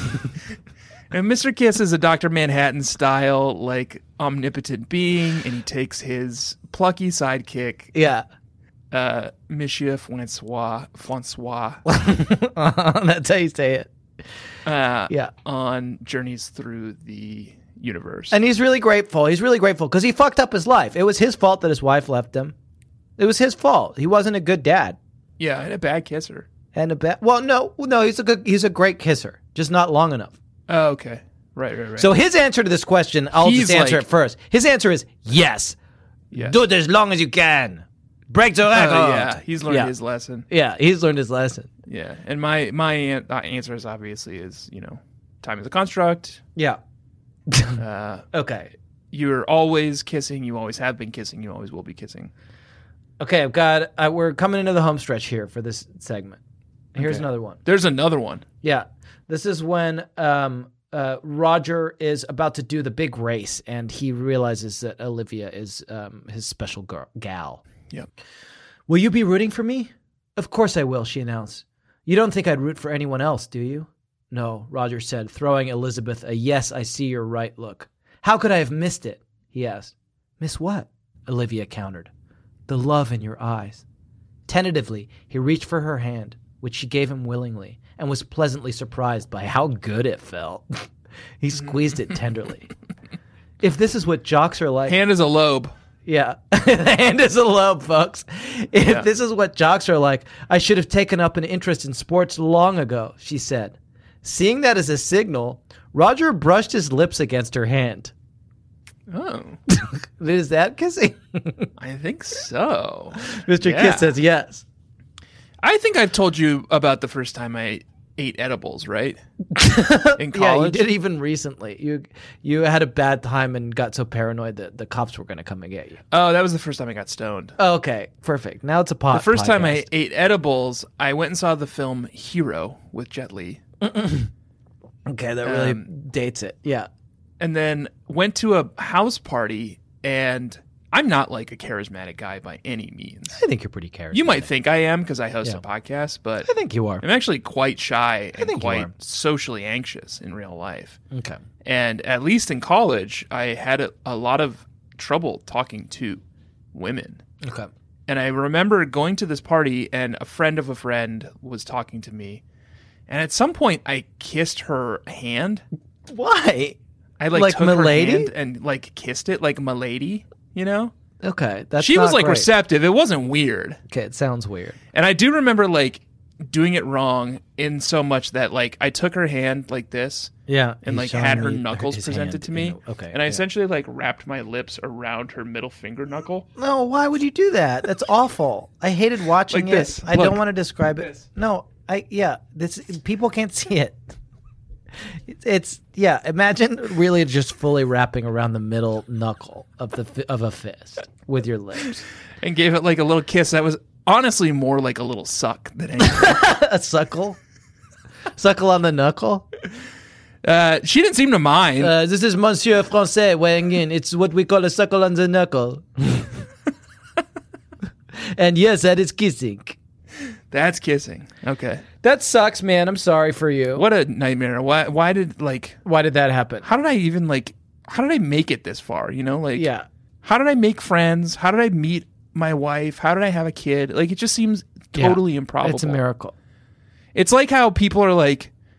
And Mister Kiss is a Doctor Manhattan style, like omnipotent being, and he takes his plucky sidekick, Yeah. uh, Monsieur Francois, Francois, That's how you say it. uh, Yeah. on journeys through the universe. And he's really grateful. He's really grateful because he fucked up his life. It was his fault that his wife left him. It was his fault. He wasn't a good dad. yeah, and a bad kisser. And a bad. Well, no, no, he's a good. He's a great kisser, just not long enough. Oh, okay. Right, right, right. So his answer to this question, I'll He's just answer like- it first. His answer is yes. yeah. Do it as long as you can. Break the Oh, record. yeah, he's learned Yeah. his lesson. Yeah, he's learned his lesson. Yeah, and my my an- uh, answer is obviously is you know, time is a construct. Yeah. Uh, Okay. you're always kissing. You always have been kissing. You always will be kissing. Okay, I've got. Uh, we're coming into the home stretch here for this segment. Here's Okay. another one. There's another one. Yeah, this is when um, uh, Roger is about to do the big race, and he realizes that Olivia is um, his special girl, gal. Yep. Will you be rooting for me? Of course I will, she announced. You don't think I'd root for anyone else, do you? No, Roger said, throwing Elizabeth a yes, I see you're right look. How could I have missed it? He asked. Miss what? Olivia countered. The love in your eyes. Tentatively, he reached for her hand, which she gave him willingly, and was pleasantly surprised by how good it felt. He squeezed it tenderly. If this is what jocks are like... Hand is a lobe. Yeah. The hand is a lobe, folks. If Yeah. this is what jocks are like, I should have taken up an interest in sports long ago, she said. Seeing that as a signal, Roger brushed his lips against her hand. Oh, Is that kissing? I think so. Mister Yeah. Kiss says yes. I think I've told you about the first time I ate edibles, right? In Yeah, you college. did even recently. You you had a bad time and got so paranoid that the cops were going to come and get you. Oh, that was the first time I got stoned. Oh, okay, perfect. Now it's a pot. The first time I podcast. ate edibles, I went and saw the film Hero with Jet Li. Okay, that really um, dates it. Yeah. And then went to a house party, and I'm not like a charismatic guy by any means. I think you're pretty charismatic. You might think I am because I host Yeah. a podcast, but I think you are. I'm actually quite shy and think you quite are. socially anxious in real life. Okay. And at least in college, I had a, a lot of trouble talking to women. Okay. And I remember going to this party, and a friend of a friend was talking to me. And at some point, I kissed her hand. Why? I like, Like took m'lady? her hand and like kissed it like m'lady, you know? Okay, that's she was not like great. receptive. It wasn't weird. Okay, it sounds weird. And I do remember like doing it wrong in so much that like I took her hand like this Yeah, and like he's had showing her me knuckles his presented hand to me. in the- okay, And I yeah. essentially like wrapped my lips around her middle finger knuckle. No, why would you do that? That's awful. I hated watching Like it. this. I Look. don't want to describe it. This. No, I yeah. This people can't see it. It's, it's yeah. Imagine really just fully wrapping around the middle knuckle of the fi- of a fist with your lips. And gave it like a little kiss that was honestly more like a little suck than anything. A suckle, suckle on the knuckle. uh, she didn't seem to mind. Uh, this is Monsieur Francais weighing in. It's what we call a suckle on the knuckle. And yes, that is kissing. That's kissing. Okay. That sucks, man. I'm sorry for you. What a nightmare. Why why did like Why did that happen? how did I even like how did I make it this far, you know? Like Yeah. how did I make friends? How did I meet my wife? How did I have a kid? Like it just seems totally Yeah. improbable. It's a miracle. It's like how people are like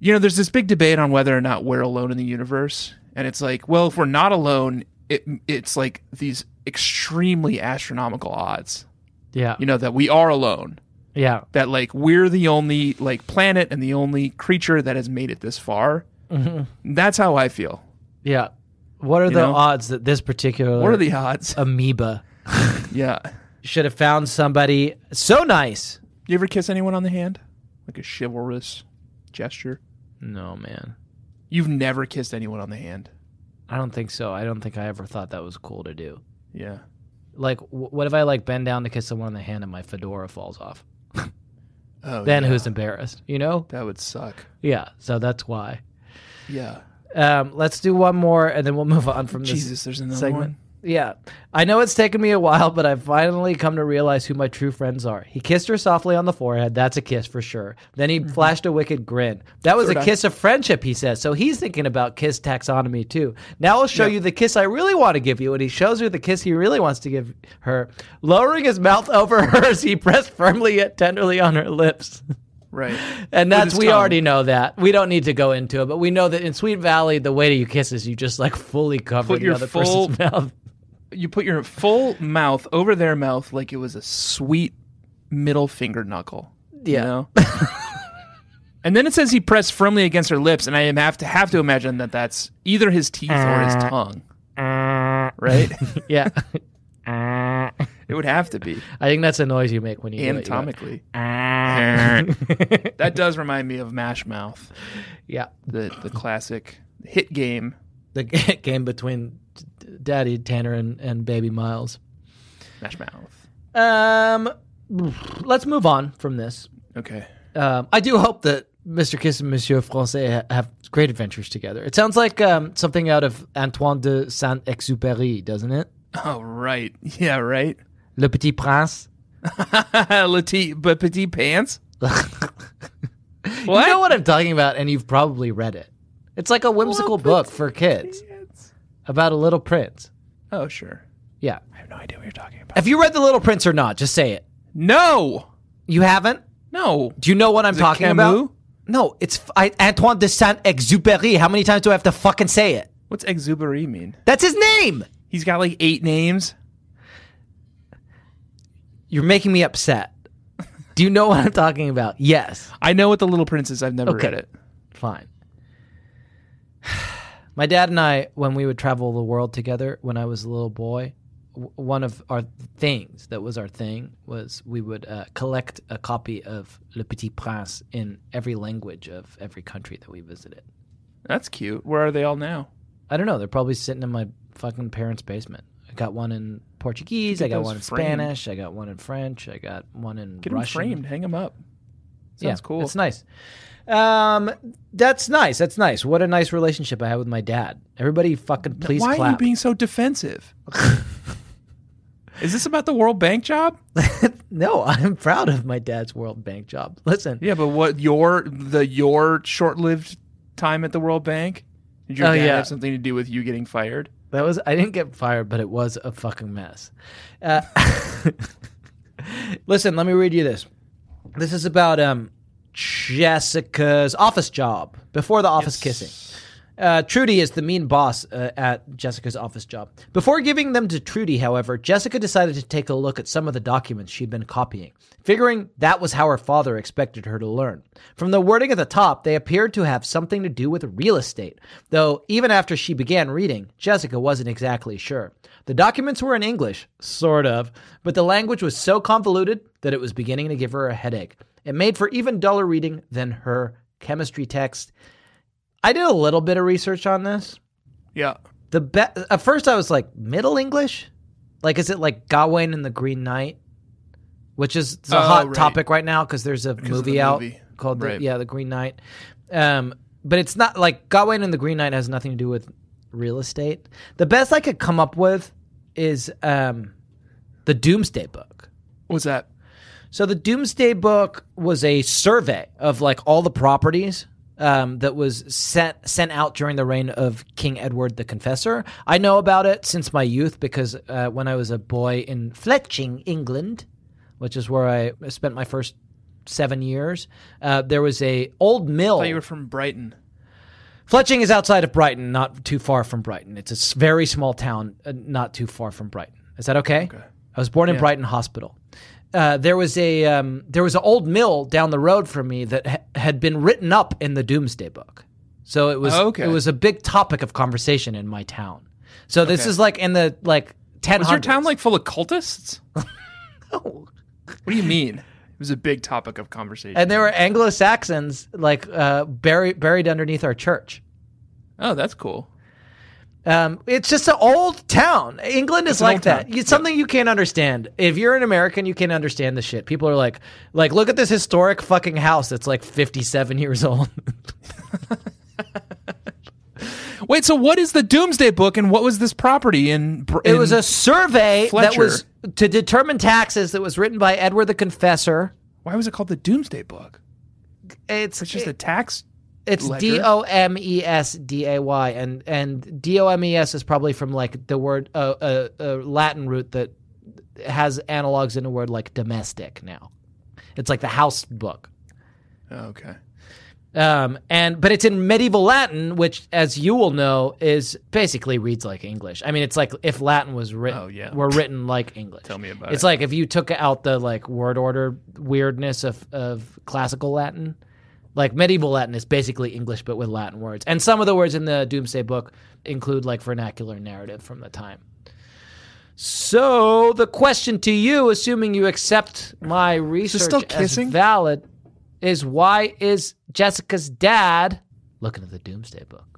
You know, there's this big debate on whether or not we're alone in the universe. And it's like, well, if we're not alone, it, it's like these extremely astronomical odds, Yeah. you know, that we are alone. Yeah. That, like, we're the only, like, planet and the only creature that has made it this far. Mm-hmm. That's how I feel. Yeah. What are You the know? odds that this particular What are the odds? amoeba Yeah. should have found somebody so nice? You ever kiss anyone on the hand? Like a chivalrous gesture? No, man. You've never kissed anyone on the hand? I don't think so. I don't think I ever thought that was cool to do. Yeah. Like, w- what if I, like, bend down to kiss someone on the hand and my fedora falls off? Oh, Then yeah. who's embarrassed, you know? That would suck. Yeah, so that's why. Yeah. Um, let's do one more, and then we'll move on from this Jesus, there's another segment. one. Yeah. I know it's taken me a while, but I've finally come to realize who my true friends are. He kissed her softly on the forehead. That's a kiss for sure. Then he flashed a wicked grin. That was Third a eye. kiss of friendship, he says. So he's thinking about kiss taxonomy too. Now I'll show Yeah. you the kiss I really want to give you. And he shows her the kiss he really wants to give her. Lowering his mouth over hers, he pressed firmly yet tenderly on her lips. Right. And With that's, his we tongue. already know that. We don't need to go into it, but we know that in Sweet Valley, the way that you kiss is you just like fully cover Put the your other full- person's mouth. You put your full mouth over their mouth like it was a sweet middle finger knuckle. Yeah. You know? And then it says he pressed firmly against her lips, and I am have to have to imagine that that's either his teeth or his tongue. Right? Yeah. It would have to be. I think that's a noise you make when you do it. You go, Anatomically. That does remind me of Mash Mouth, yeah. the the classic hit game. The g- game between d- Daddy Tanner and, and Baby Miles. Mash Mouth. Um, let's move on from this. Okay. Um, I do hope that Mister Kiss and Monsieur Francais ha- have great adventures together. It sounds like um, something out of Antoine de Saint-Exupéry, doesn't it? Oh, right. Yeah, right. Le Petit Prince. Petit, but Petit Pants? You know what I'm talking about, and you've probably read it. It's like a whimsical book for kids about a little prince. Oh, sure. Yeah. I have no idea what you're talking about. Have you read The Little Prince or not? Just say it. No! You haven't? No. Do you know what I'm Is it talking Camus? about? No, it's f- I, Antoine de Saint-Exupéry. How many times do I have to fucking say it? What's exuberance mean? That's his name. He's got like eight names. You're making me upset. Do you know what I'm talking about? Yes. I know what The Little Prince is. I've never Okay. read it. Fine. My dad and I, when we would travel the world together when I was a little boy, w- one of our things that was our thing was we would uh, collect a copy of Le Petit Prince in every language of every country that we visited. That's cute. Where are they all now? I don't know. They're probably sitting in my fucking parents' basement. I got one in Portuguese. Get I got those one in framed. Spanish. I got one in French. I got one in Get Russian. them framed. Hang them up. Sounds yeah, cool. It's nice. Um, that's nice. That's nice. What a nice relationship I had with my dad. Everybody, fucking please Why clap. are you being so defensive? Is this about the World Bank job? No, I'm proud of my dad's World Bank job. Listen, Yeah, but what your the your short-lived time at the World Bank? Did your Oh, dad yeah. have something to do with you getting fired? that was I didn't get fired, but it was a fucking mess. Uh, listen, let me read you this. This is about um Jessica's office job before the office kissing. Uh, Trudy is the mean boss uh, at Jessica's office job. Before giving them to Trudy, however, Jessica decided to take a look at some of the documents she'd been copying, figuring that was how her father expected her to learn. From the wording at the top, they appeared to have something to do with real estate, though even after she began reading, Jessica wasn't exactly sure. The documents were in English, sort of, but the language was so convoluted that it was beginning to give her a headache. It made for even duller reading than her chemistry text. I did a little bit of research on this. Yeah. The be- At first I was like, Middle English? Like, is it like Gawain and the Green Knight? Which is it's a Oh, hot right. topic right now because there's a of movie the out movie. called, the, Right. yeah, The Green Knight. Um, but it's not like Gawain and the Green Knight has nothing to do with real estate. The best I could come up with is um, the Doomsday Book. What's that? So the Doomsday Book was a survey of like all the properties um, that was sent sent out during the reign of King Edward the Confessor. I know about it since my youth because uh, when I was a boy in Fletching, England, which is where I spent my first seven years. Uh, there was a old mill. I thought you were from Brighton. Fletching is outside of Brighton, not too far from Brighton. It's a s- very small town, uh, not too far from Brighton. Is that okay? Okay. I was born in Yeah. Brighton Hospital. Uh, there was a um, there was an old mill down the road from me that ha- had been written up in the Doomsday Book. So it was Oh, okay. it was a big topic of conversation in my town. So this Okay. is like in the like ten hundreds. Was your town like full of cultists? No. What do you mean? It was a big topic of conversation. And there were Anglo-Saxons like uh, buried buried underneath our church. Oh, that's cool. Um, it's just an old town. England is It's an like old that. town. It's something you can't understand. If you're an American, you can't understand the shit. People are like, like, look at this historic fucking house that's like fifty-seven years old. Wait, so what is the Doomsday Book, and what was this property in? Br- It was in- a survey that Fletcher. was to determine taxes that was written by Edward the Confessor. Why was it called the Doomsday Book? It's It's just a tax. It's ledger? D O M E S D A Y, and and D O M E S is probably from like the word uh, uh, uh, Latin root that has analogs in a word like domestic. Now, it's like the house book. Oh, okay. Um, and but it's in medieval Latin, which, as you will know, is basically reads like English. I mean, it's like if Latin was written, Oh, yeah. were written like English. Tell me about It's it. like if you took out the like word order weirdness of of classical Latin. Like medieval Latin is basically English, but with Latin words. And some of the words in the Doomsday Book include like vernacular narrative from the time. So the question to you, assuming you accept my research still as kissing? valid, is why is Jessica's dad looking at the Doomsday Book?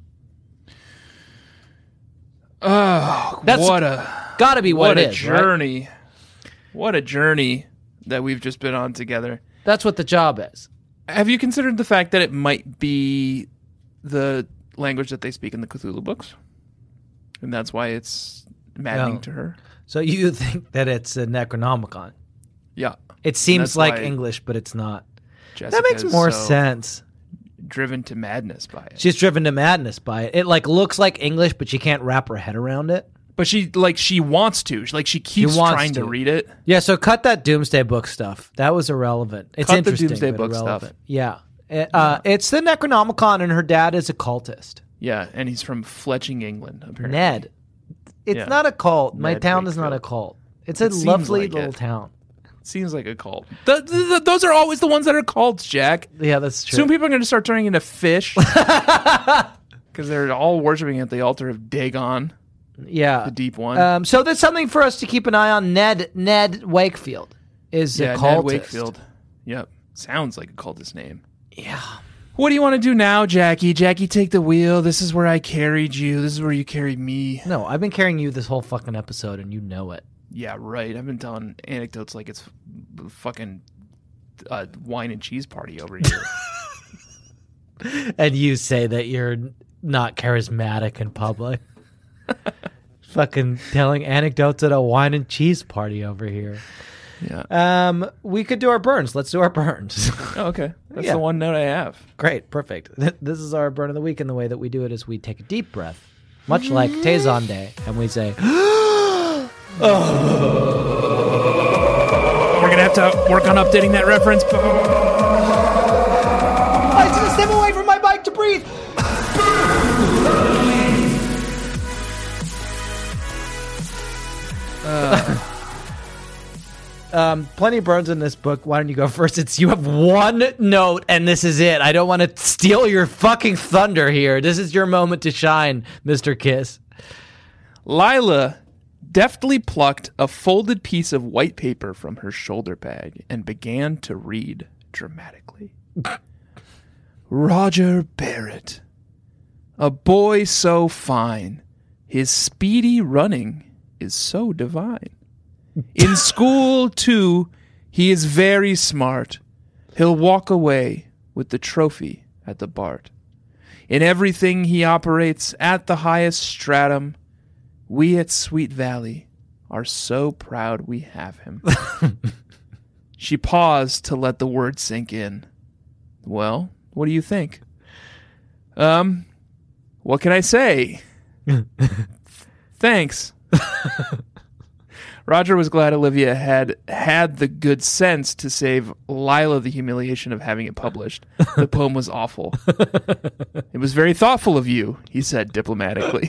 Oh, That's what a Gotta be what, what it a is, right? journey! What a journey that we've just been on together. That's what the job is. Have you considered the fact that it might be the language that they speak in the Cthulhu books, and that's why it's maddening Oh. to her? So you think that it's a Necronomicon? Yeah, It seems that's like why English, but it's not. Jessica That makes is more so sense. Driven to madness by it. She's driven to madness by it. It like looks like English, but she can't wrap her head around it. But she like she wants to. Like she keeps wants trying to. to. read it. Yeah, so cut that Doomsday Book stuff. That was irrelevant. It's Cut the interesting, Doomsday but Book irrelevant. stuff. Yeah. It, uh, it's the Necronomicon, and her dad is a cultist. Yeah, and he's from Fletching, England. Apparently, Ned. It's Yeah. not a cult. My Ned town is not a Wakefield. cult. It's a It seems lovely like little it. town. Seems like a cult. Th- th- th- those are always the ones that are cults, Jack. Yeah, that's true. Soon people are going to start turning into fish because they're all worshiping at the altar of Dagon, yeah. the deep one. Um, so that's something for us to keep an eye on. Ned Ned Wakefield is yeah, a cultist. Ned Wakefield. Yep, sounds like a cultist name. Yeah. What do you want to do now, Jackie? Jackie, take the wheel. This is where I carried you. This is where you carried me. No, I've been carrying you this whole fucking episode, and you know it. Yeah, right. I've been telling anecdotes like it's f- fucking uh, wine and cheese party over here. And you say that you're not charismatic in public. Fucking telling anecdotes at a wine and cheese party over here. yeah. Um, we could do our burns. Let's do our burns. Oh, okay. That's Yeah. the one note I have. Great, perfect. This is our burn of the week, and the way that we do it is we take a deep breath, much like Tezon Day, and we say, We're gonna have to work on updating that reference. I just step away from my bike to breathe. Um, plenty of burns in this book. Why don't you go first? It's you have one note, and this is it. I don't want to steal your fucking thunder here. This is your moment to shine, Mister Kiss. Lila deftly plucked a folded piece of white paper from her shoulder bag and began to read dramatically. Roger Barrett, a boy so fine, his speedy running is so divine. In school, too, he is very smart. He'll walk away with the trophy at the Bart. In everything he operates at the highest stratum. We at Sweet Valley are so proud we have him. She paused to let the word sink in. Well, what do you think? Um, what can I say? Thanks. Roger was glad Olivia had had the good sense to save Lila the humiliation of having it published. The poem was awful. It was very thoughtful of you, he said diplomatically.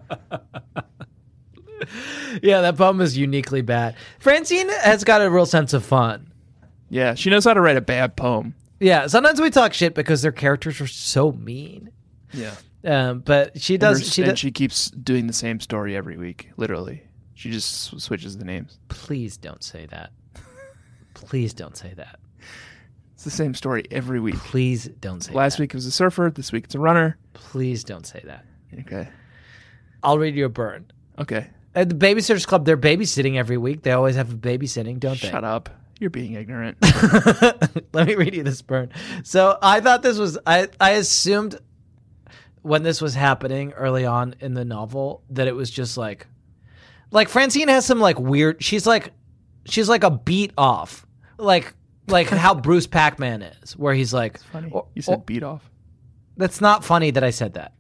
Yeah, that poem is uniquely bad. Francine has got a real sense of fun. Yeah, she knows how to write a bad poem. Yeah, sometimes we talk shit because their characters are so mean. Yeah. Um, but she does. And, her, she and does. she keeps doing the same story every week, literally. She just sw- switches the names. Please don't say that. Please don't say that. It's the same story every week. Please don't say Last that. week it was a surfer. This week it's a runner. Please don't say that. Okay. I'll read you a burn. Okay. At the Babysitters Club, they're babysitting every week. They always have a babysitting, don't they? Shut up. You're being ignorant. Let me read you this burn. So I thought this was, I, I assumed when this was happening early on in the novel that it was just like, like Francine has some like weird, she's like, she's like a beat off. Like, like how Bruce Pac-Man is, where he's like, Funny. or- You said or- beat off. that's not funny that I said that.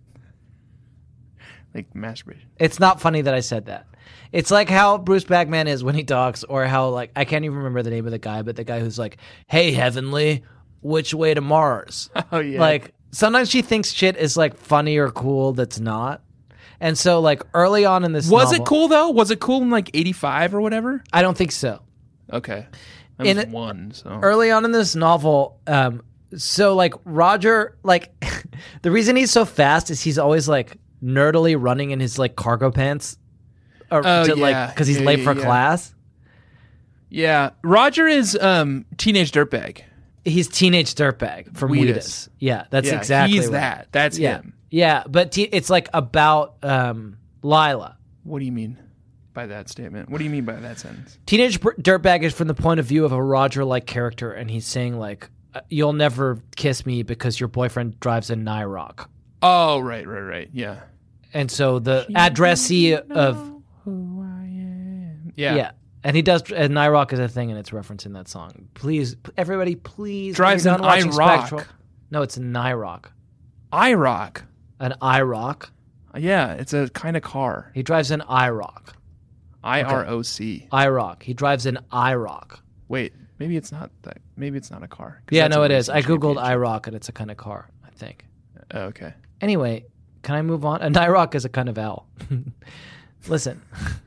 Like masturbation. It's not funny that I said that. It's like how Bruce Pac-Man is when he talks, or how, like, I can't even remember the name of the guy, but the guy who's like, hey, Heavenly, which way to Mars? Oh, yeah. Like, sometimes she thinks shit is, like, funny or cool that's not. And so, like, early on in this Was novel- it cool, though? Was it cool in like eighty-five or whatever? I don't think so. Okay. That In was it- one, so. Early on in this novel, um, so, like, Roger, like, the reason he's so fast is he's always, like, nerdily running in his, like, cargo pants. Or Oh, to, yeah. like, because he's Yeah, late yeah, for yeah. class. Yeah. Roger is um teenage dirtbag. He's teenage dirtbag from Wheatus. Wheatus. Yeah, that's Yeah, exactly he's right. that. That's yeah. him. Yeah, but te- it's like about um, Lila. What do you mean by that statement? What do you mean by that sentence? Teenage b- dirtbag is from the point of view of a Roger-like character, and he's saying like, uh, "You'll never kiss me because your boyfriend drives a Nyrock." Oh, right, right, right. Yeah. And so the addressee of Who I am. Yeah. yeah. And he does, and Nyrock is a thing, and it's referencing that song. Please, everybody, please. when Drives you're an done watching IROC. Spectral- No, it's a Nyrock. IROC. An IROC. Yeah, it's a kind of car. He drives an IROC. I R O C. IROC. He drives an IROC. Wait, maybe it's not that. Maybe it's not a car. 'Cause Yeah, that's no, a it is. I racing googled championship. IROC, and it's a kind of car, I think. Oh, okay. Anyway, can I move on? An IROC is a kind of owl. Listen,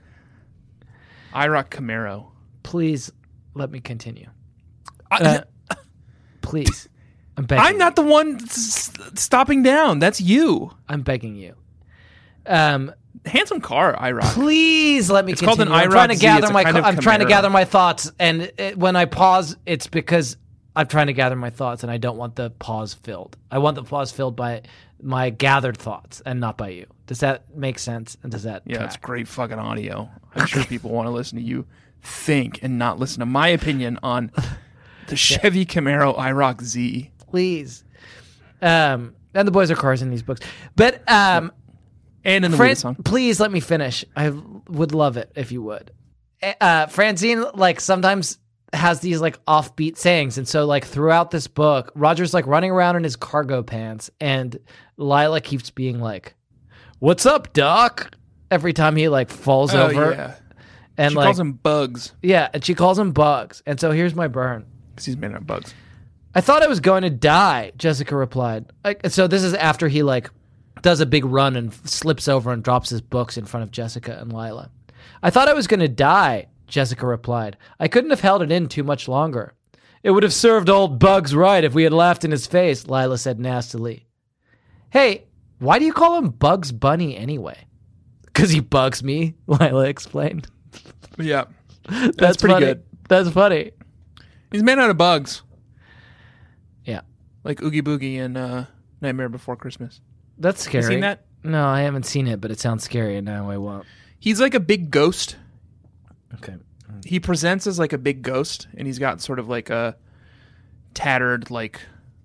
IROC Camaro. please let me continue. I, Uh, please. I'm begging I'm not the one s- stopping down. That's you. you. I'm begging you. Um, Handsome car, IROC. please let me It's called continue. an I'm trying to IROC Z. gather It's a my kind of I'm trying to Camaro. gather my thoughts, and it, when I pause, it's because I'm trying to gather my thoughts, and I don't want the pause filled. I want the pause filled by my gathered thoughts, and not by you. Does that make sense? And does that Yeah, track? it's great fucking audio. I'm sure people want to listen to you think and not listen to my opinion on the Chevy Camaro IROC Z. Please. Um, and the boys are cars in these books, but um, And in the Fran- Wheatus song. please let me finish. I would love it if you would. Uh, Francine, like, sometimes has these like offbeat sayings, and so like throughout this book, Roger's like running around in his cargo pants, and Lila keeps being like, "What's up, Doc?" Every time he like falls Oh, over, yeah. and She like calls him Bugs yeah, and she calls him Bugs. And so here's my burn. because he's made out of bugs. I thought I was going to die, Jessica replied. Like, so this is after he like does a big run and slips over and drops his books in front of Jessica and Lila. I thought I was going to die, Jessica replied. I couldn't have held it in too much longer. It would have served old Bugs right if we had laughed in his face, Lila said nastily. Hey, why do you call him Bugs Bunny anyway? Because he bugs me, Lila explained. Yeah. That's, That's pretty funny. good. That's funny. He's made out of bugs. Yeah. Like Oogie Boogie and uh, Nightmare Before Christmas. That's scary. You seen that? No, I haven't seen it, but it sounds scary, and now I won't. He's like a big ghost. Okay. He presents as like a big ghost, and he's got sort of like a tattered like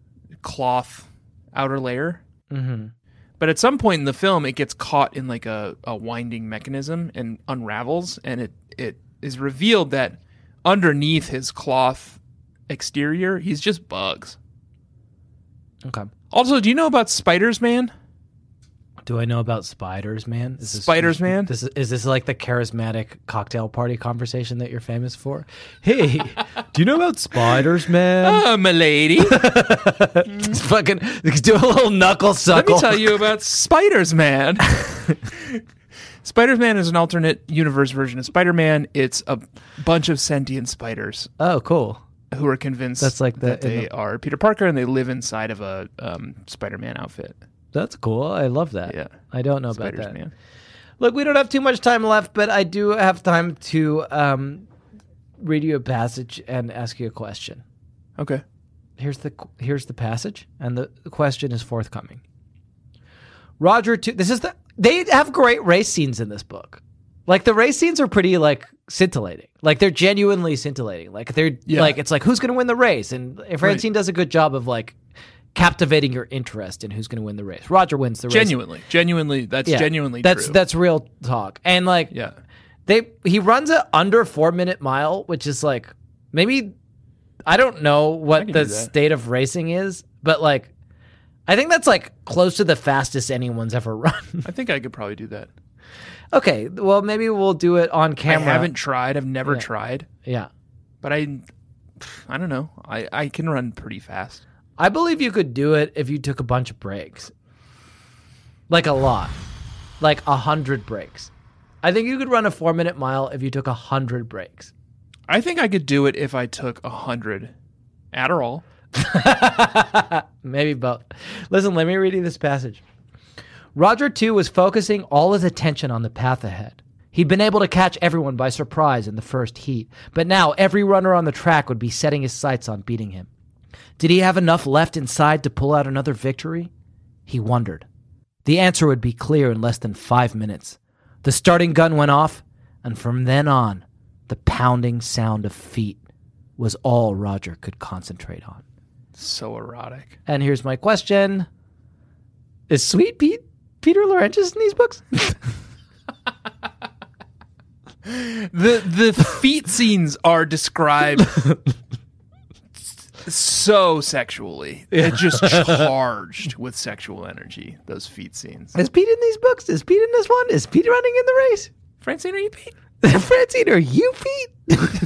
cloth outer layer. Mm-hmm. But at some point in the film, it gets caught in like a, a winding mechanism and unravels, and it, it is revealed that underneath his cloth exterior, he's just bugs. Okay. Also, do you know about Spiders Man? Do I know about spiders, man? Is this, Spiders, man? This is, is this like the charismatic cocktail party conversation that you're famous for? Hey, do you know about spiders, man? Oh, milady. Just fucking do a little knuckle Let suckle. me tell you about Spiders Man. Spiders Man is an alternate universe version of Spider-Man. It's a bunch of sentient spiders Oh, cool. who are convinced That's like the- that in they the- are Peter Parker and they live inside of a um, Spider-Man outfit. That's cool. I love that. Yeah. I don't know Spiders about that. Man. Look, we don't have too much time left, but I do have time to um, read you a passage and ask you a question. Okay. Here's the here's the passage, and the, the question is forthcoming. Roger, two. This is the. They have great race scenes in this book. Like the race scenes are pretty like scintillating. Like they're genuinely scintillating. Like they're Yeah. like it's like who's going to win the race, and Francine does a good job of like captivating your interest in who's going to win the race. Roger wins the race. Genuinely. Genuinely. That's Yeah, genuinely that's true. that's real talk. And like Yeah. they he runs a under four minute mile, which is like maybe I don't know what can the do that. state of racing is, but like I think that's like close to the fastest anyone's ever run. I think I could probably do that. Okay, well maybe we'll do it on camera. I haven't tried. I've never Yeah. tried. Yeah. But I I don't know. I, I can run pretty fast. I believe you could do it if you took a bunch of breaks. Like a lot. Like a hundred breaks. I think you could run a four minute mile if you took a hundred breaks. I think I could do it if I took a hundred Adderall. Maybe both. Listen, let me read you this passage. Roger, too, was focusing all his attention on the path ahead. He'd been able to catch everyone by surprise in the first heat, but now every runner on the track would be setting his sights on beating him. Did he have enough left inside to pull out another victory? He wondered. The answer would be clear in less than five minutes. The starting gun went off, and from then on, the pounding sound of feet was all Roger could concentrate on. So erotic. And here's my question. Is Sweet Pete Peter Laurentius in these books? The the feet scenes are described so sexually. They're just charged with sexual energy, those feet scenes. Is Pete in these books? Is Pete in this one? Is Pete running in the race? Francine, are you Pete? Francine, are you Pete?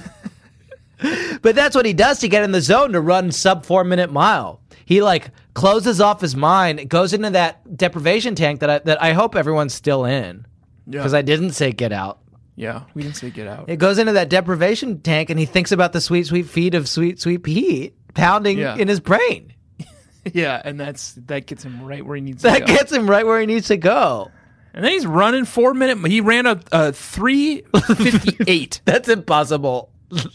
But that's what he does to get in the zone to run sub four minute mile. He like closes off his mind, goes into that deprivation tank that I, that I hope everyone's still in Yeah. because I didn't say get out. Yeah, we didn't say get out. It goes into that deprivation tank and he thinks about the sweet, sweet feet of sweet, sweet Pete pounding Yeah. in his brain. Yeah, and that's that gets him right where he needs to That go. gets him right where he needs to go. And then he's running four minute. He ran a, a three fifty eight That's impossible.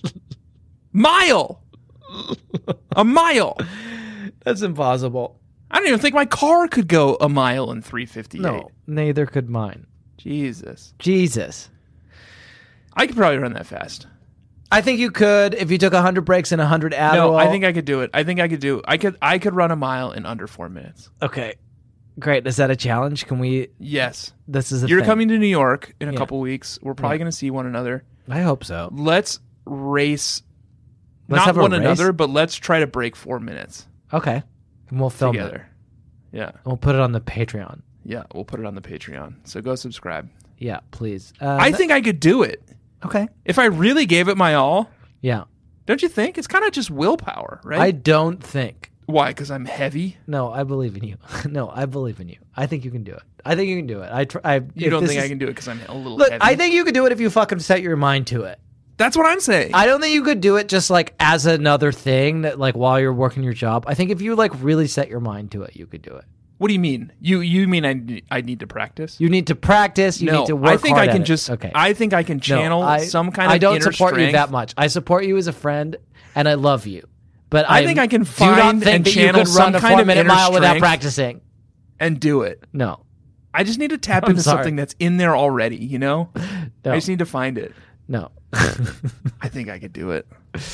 mile. A mile. That's impossible. I don't even think my car could go a mile in three fifty eight. No, neither could mine. Jesus. Jesus. I could probably run that fast. I think you could if you took one hundred breaks and one hundred Adderall. No, I think I could do it. I think I could do. I could. I could run a mile in under four minutes. Okay. Great. Is that a challenge? Can we... Yes. This is a You're thing. coming to New York in a Yeah. couple weeks. We're probably Yeah. going to see one another. I hope so. Let's race. Let's not have a one race? another, but let's try to break four minutes Okay. And we'll film it. together. Yeah. We'll put it on the Patreon. Yeah. We'll put it on the Patreon. So go subscribe. Yeah, please. Uh, I think I could do it. Okay. If I really gave it my all, Yeah. don't you think? It's kind of just willpower, right? I don't think. Why? Because I'm heavy? No, I believe in you. No, I believe in you. I think you can do it. I think you can do it. I. Tr- I You if don't this think I is- can do it because I'm a little Look, heavy? I think you could do it if you fucking set your mind to it. That's what I'm saying. I don't think you could do it just like as another thing that like while you're working your job. I think if you like really set your mind to it, you could do it. What do you mean? You you mean I need, I need to practice? You need to practice. You no, need to work I think hard I can at it. just. Okay. I think I can No, channel I- some kind of. I don't inner support you strength. that much. I support you as a friend, and I love you. But I I'm- think I can do not find think and that you channel could some run a kind of four-minute inner mile without strength. practicing. and do it. No, I just need to tap I'm into sorry. something that's in there already. You know, no, I just need to find it. no. I think I could do it.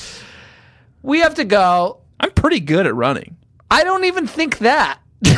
We have to go. I'm pretty good at running. I don't even think that.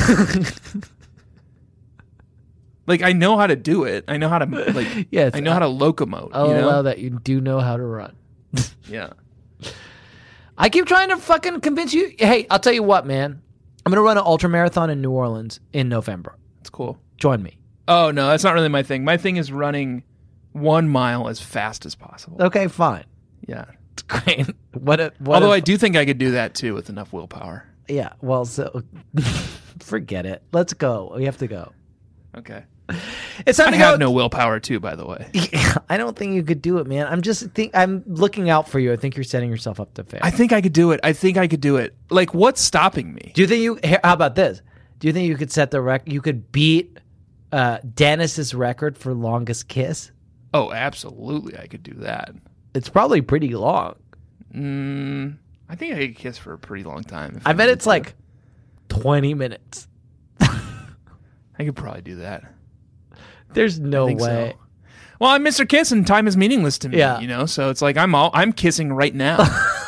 Like I know how to do it. I know how to like. Yes, I know how to locomote. I'll you know? allow that you do know how to run. Yeah. I keep trying to fucking convince you. Hey, I'll tell you what, man. I'm gonna run an ultra marathon in New Orleans in November. It's cool. join me. Oh, no, that's not really my thing. My thing is running one mile as fast as possible. Okay, fine. Yeah. It's great. What? A, what Although if, I do think I could do that, too, with enough willpower. yeah. Well, so forget it. Let's go. We have to go. Okay. It's time I to have go. no willpower, too, by the way. I don't think you could do it, man. I'm just think I'm looking out for you. I think you're setting yourself up to fail. I think I could do it. I think I could do it. Like, what's stopping me? Do you think you? How about this? Do you think you could set the rec? You could beat uh, Dennis's record for longest kiss. Oh, absolutely, I could do that. It's probably pretty long. Mm, I think I could kiss for a pretty long time. if I bet needed it's to. like twenty minutes. I could probably do that. There's no I think way. so. Well, I'm Mister Kiss, and time is meaningless to me. Yeah. You know, so it's like I'm all I'm kissing right now.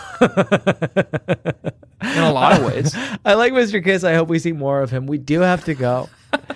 In a lot of ways. I like Mister Kiss. I hope we see more of him. We do have to go.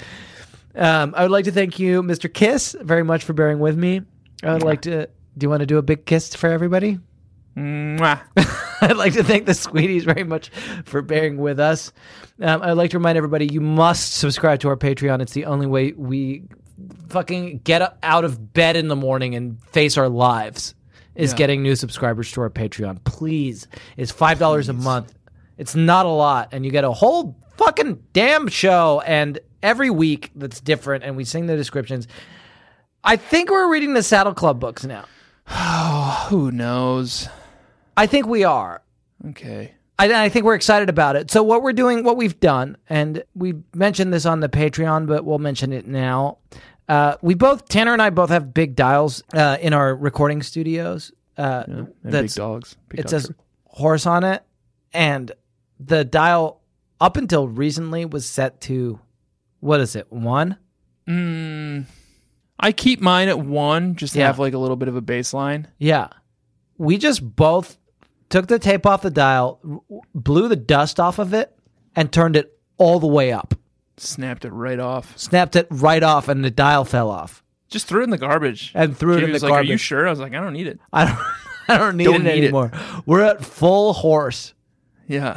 um, I would like to thank you, Mister Kiss, very much for bearing with me. I would like to. Do you want to do a big kiss for everybody? Mwah. I'd like to thank the Sweeties very much for bearing with us. Um, I'd like to remind everybody you must subscribe to our Patreon. It's the only way we fucking get up out of bed in the morning and face our lives is Yeah. getting new subscribers to our Patreon. Please. It's five dollars a month. It's not a lot. And you get a whole fucking damn show and every week that's different. And we sing the descriptions. I think we're reading the Saddle Club books now. Oh, who knows? I think we are. Okay. I, I think we're excited about it. So what we're doing, what we've done, and we mentioned this on the Patreon, but we'll mention it now. Uh, we both, Tanner and I both have big dials uh, in our recording studios. Uh, Yeah, and that's- big dogs. Big it dog says truck. horse on it, and the dial up until recently was set to, what is it, one? Mm, I keep mine at one just to Yeah. have like a little bit of a baseline. Yeah. We just both took the tape off the dial, r- blew the dust off of it, and turned it all the way up. Snapped it right off. Snapped it right off, and the dial fell off. Just threw it in the garbage. And threw it Jamie in the was like, Are you garbage. sure? I was like, I don't need it. I don't, I don't need Don't it need it. anymore. We're at full horse. Yeah.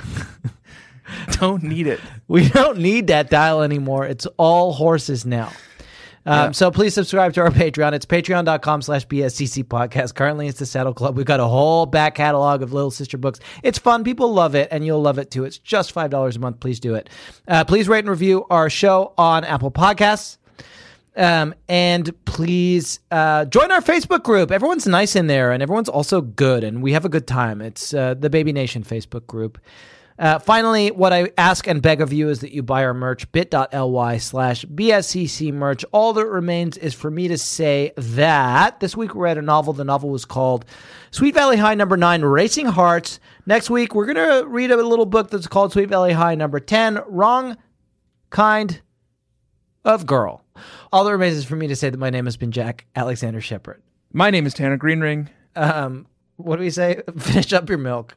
Don't need it. We don't need that dial anymore. It's all horses now. Um, Yeah. So please subscribe to our Patreon. It's patreon.com slash BSCC podcast. Currently, it's the Saddle Club. We've got a whole back catalog of Little Sister books. It's fun. People love it, and you'll love it too. It's just five dollars a month. Please do it. Uh, please rate and review our show on Apple Podcasts. Um, and please uh, join our Facebook group. Everyone's nice in there, and everyone's also good, and we have a good time. It's uh, the Baby Nation Facebook group. Uh, finally, what I ask and beg of you is that you buy our merch, bit.ly slash BSCC merch. All that remains is for me to say that this week we read a novel. The novel was called Sweet Valley High number nine, Racing Hearts. Next week, we're going to read a little book that's called Sweet Valley High number ten, Wrong Kind of Girl. All that remains is for me to say that my name has been Jack Alexander Shepard. My name is Tanner Greenring. Um, what do we say? Finish up your milk.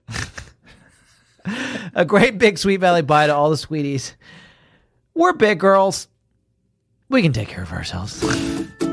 A great big Sweet Valley bye to all the sweeties. We're big girls. We can take care of ourselves. We're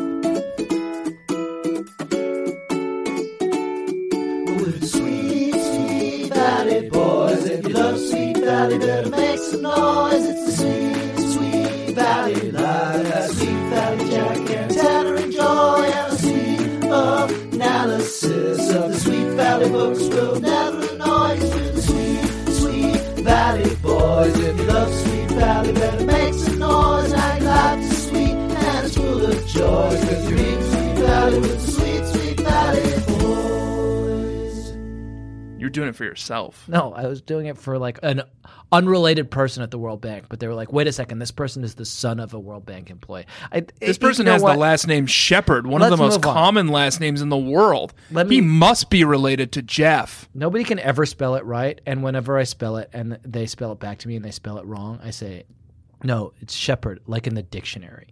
the sweet, sweet Valley boys. If you love Sweet Valley, better make some noise. It's the sweet, sweet Valley life. That Sweet Valley Jack and Tanner enjoy. And a sweet analysis of the Sweet Valley books will never annoy you. We're the sweet, sweet Valley boys. If you love Sweet Valley, better make some noise. Our life is sweet and it's full of joy. Cause you're in Sweet Valley with the sweet, sweet Valley boys. You're doing it for yourself. No, I was doing it for like an unrelated person at the World Bank, but they were like, wait a second, this person is the son of a World Bank employee. I, This it- person you know has what? the last name Shepard, one Let's of the most move on. common last names in the world. Let he me- must be related to Jeff. Nobody can ever spell it right, and whenever I spell it and they spell it back to me and they spell it wrong, I say, no, it's Shepard, like in the dictionary.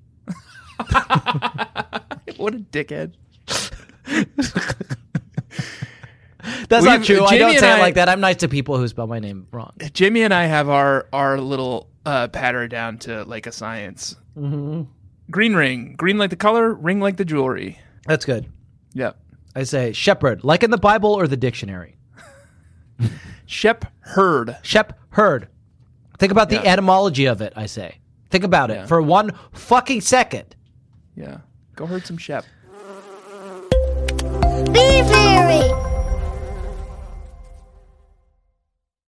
What a dickhead. That's We've- not true. I Jamie don't and say it I- like that. I'm nice to people who spell my name wrong. Jimmy and I have our our little uh, patter down to like a science. Mm-hmm. Green ring, green like the color, ring like the jewelry. That's good. Yep. I say Shepard, like in the Bible or the dictionary. Shep Herd. Shep heard. Think about the Yeah. etymology of it, I say. Think about Yeah. it for one fucking second. Yeah. Go herd some sheep. Be merry.